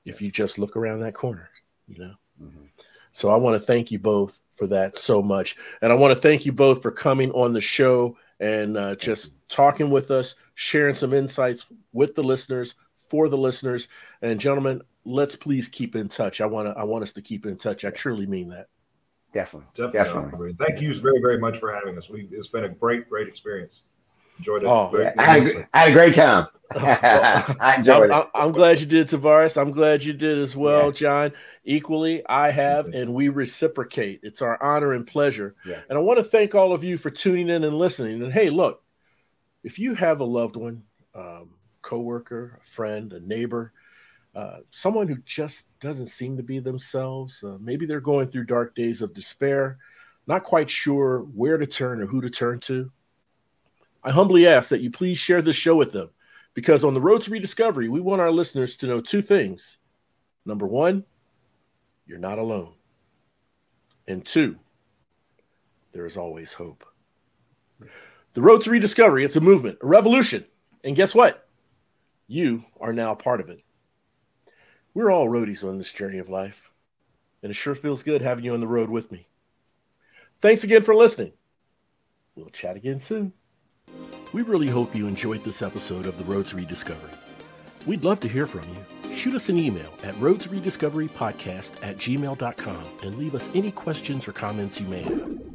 if you just look around that corner, So I want to thank you both for that so much. And I want to thank you both for coming on the show and just talking with us, sharing some insights with the listeners, for the listeners. And gentlemen, let's please keep in touch. I want us to keep in touch. I truly mean that. Definitely. Thank you very, very much for having us. It's been a great experience. Enjoyed it. I had a great time. I enjoyed it. I'm glad you did, Tavares. I'm glad you did as well, John. Equally, I have, and we reciprocate. It's our honor and pleasure. Yeah. And I want to thank all of you for tuning in and listening. And hey, look, if you have a loved one, coworker, a friend, a neighbor, someone who just doesn't seem to be themselves, maybe they're going through dark days of despair, not quite sure where to turn or who to turn to, I humbly ask that you please share this show with them, because on the road to rediscovery, we want our listeners to know two things. Number one, you're not alone. And two, there is always hope. The road to rediscovery, it's a movement, a revolution. And guess what? You are now part of it. We're all roadies on this journey of life, and it sure feels good having you on the road with me. Thanks again for listening. We'll chat again soon. We really hope you enjoyed this episode of The Road to Rediscovery. We'd love to hear from you. Shoot us an email at roadtorediscoverypodcast@gmail.com and leave us any questions or comments you may have.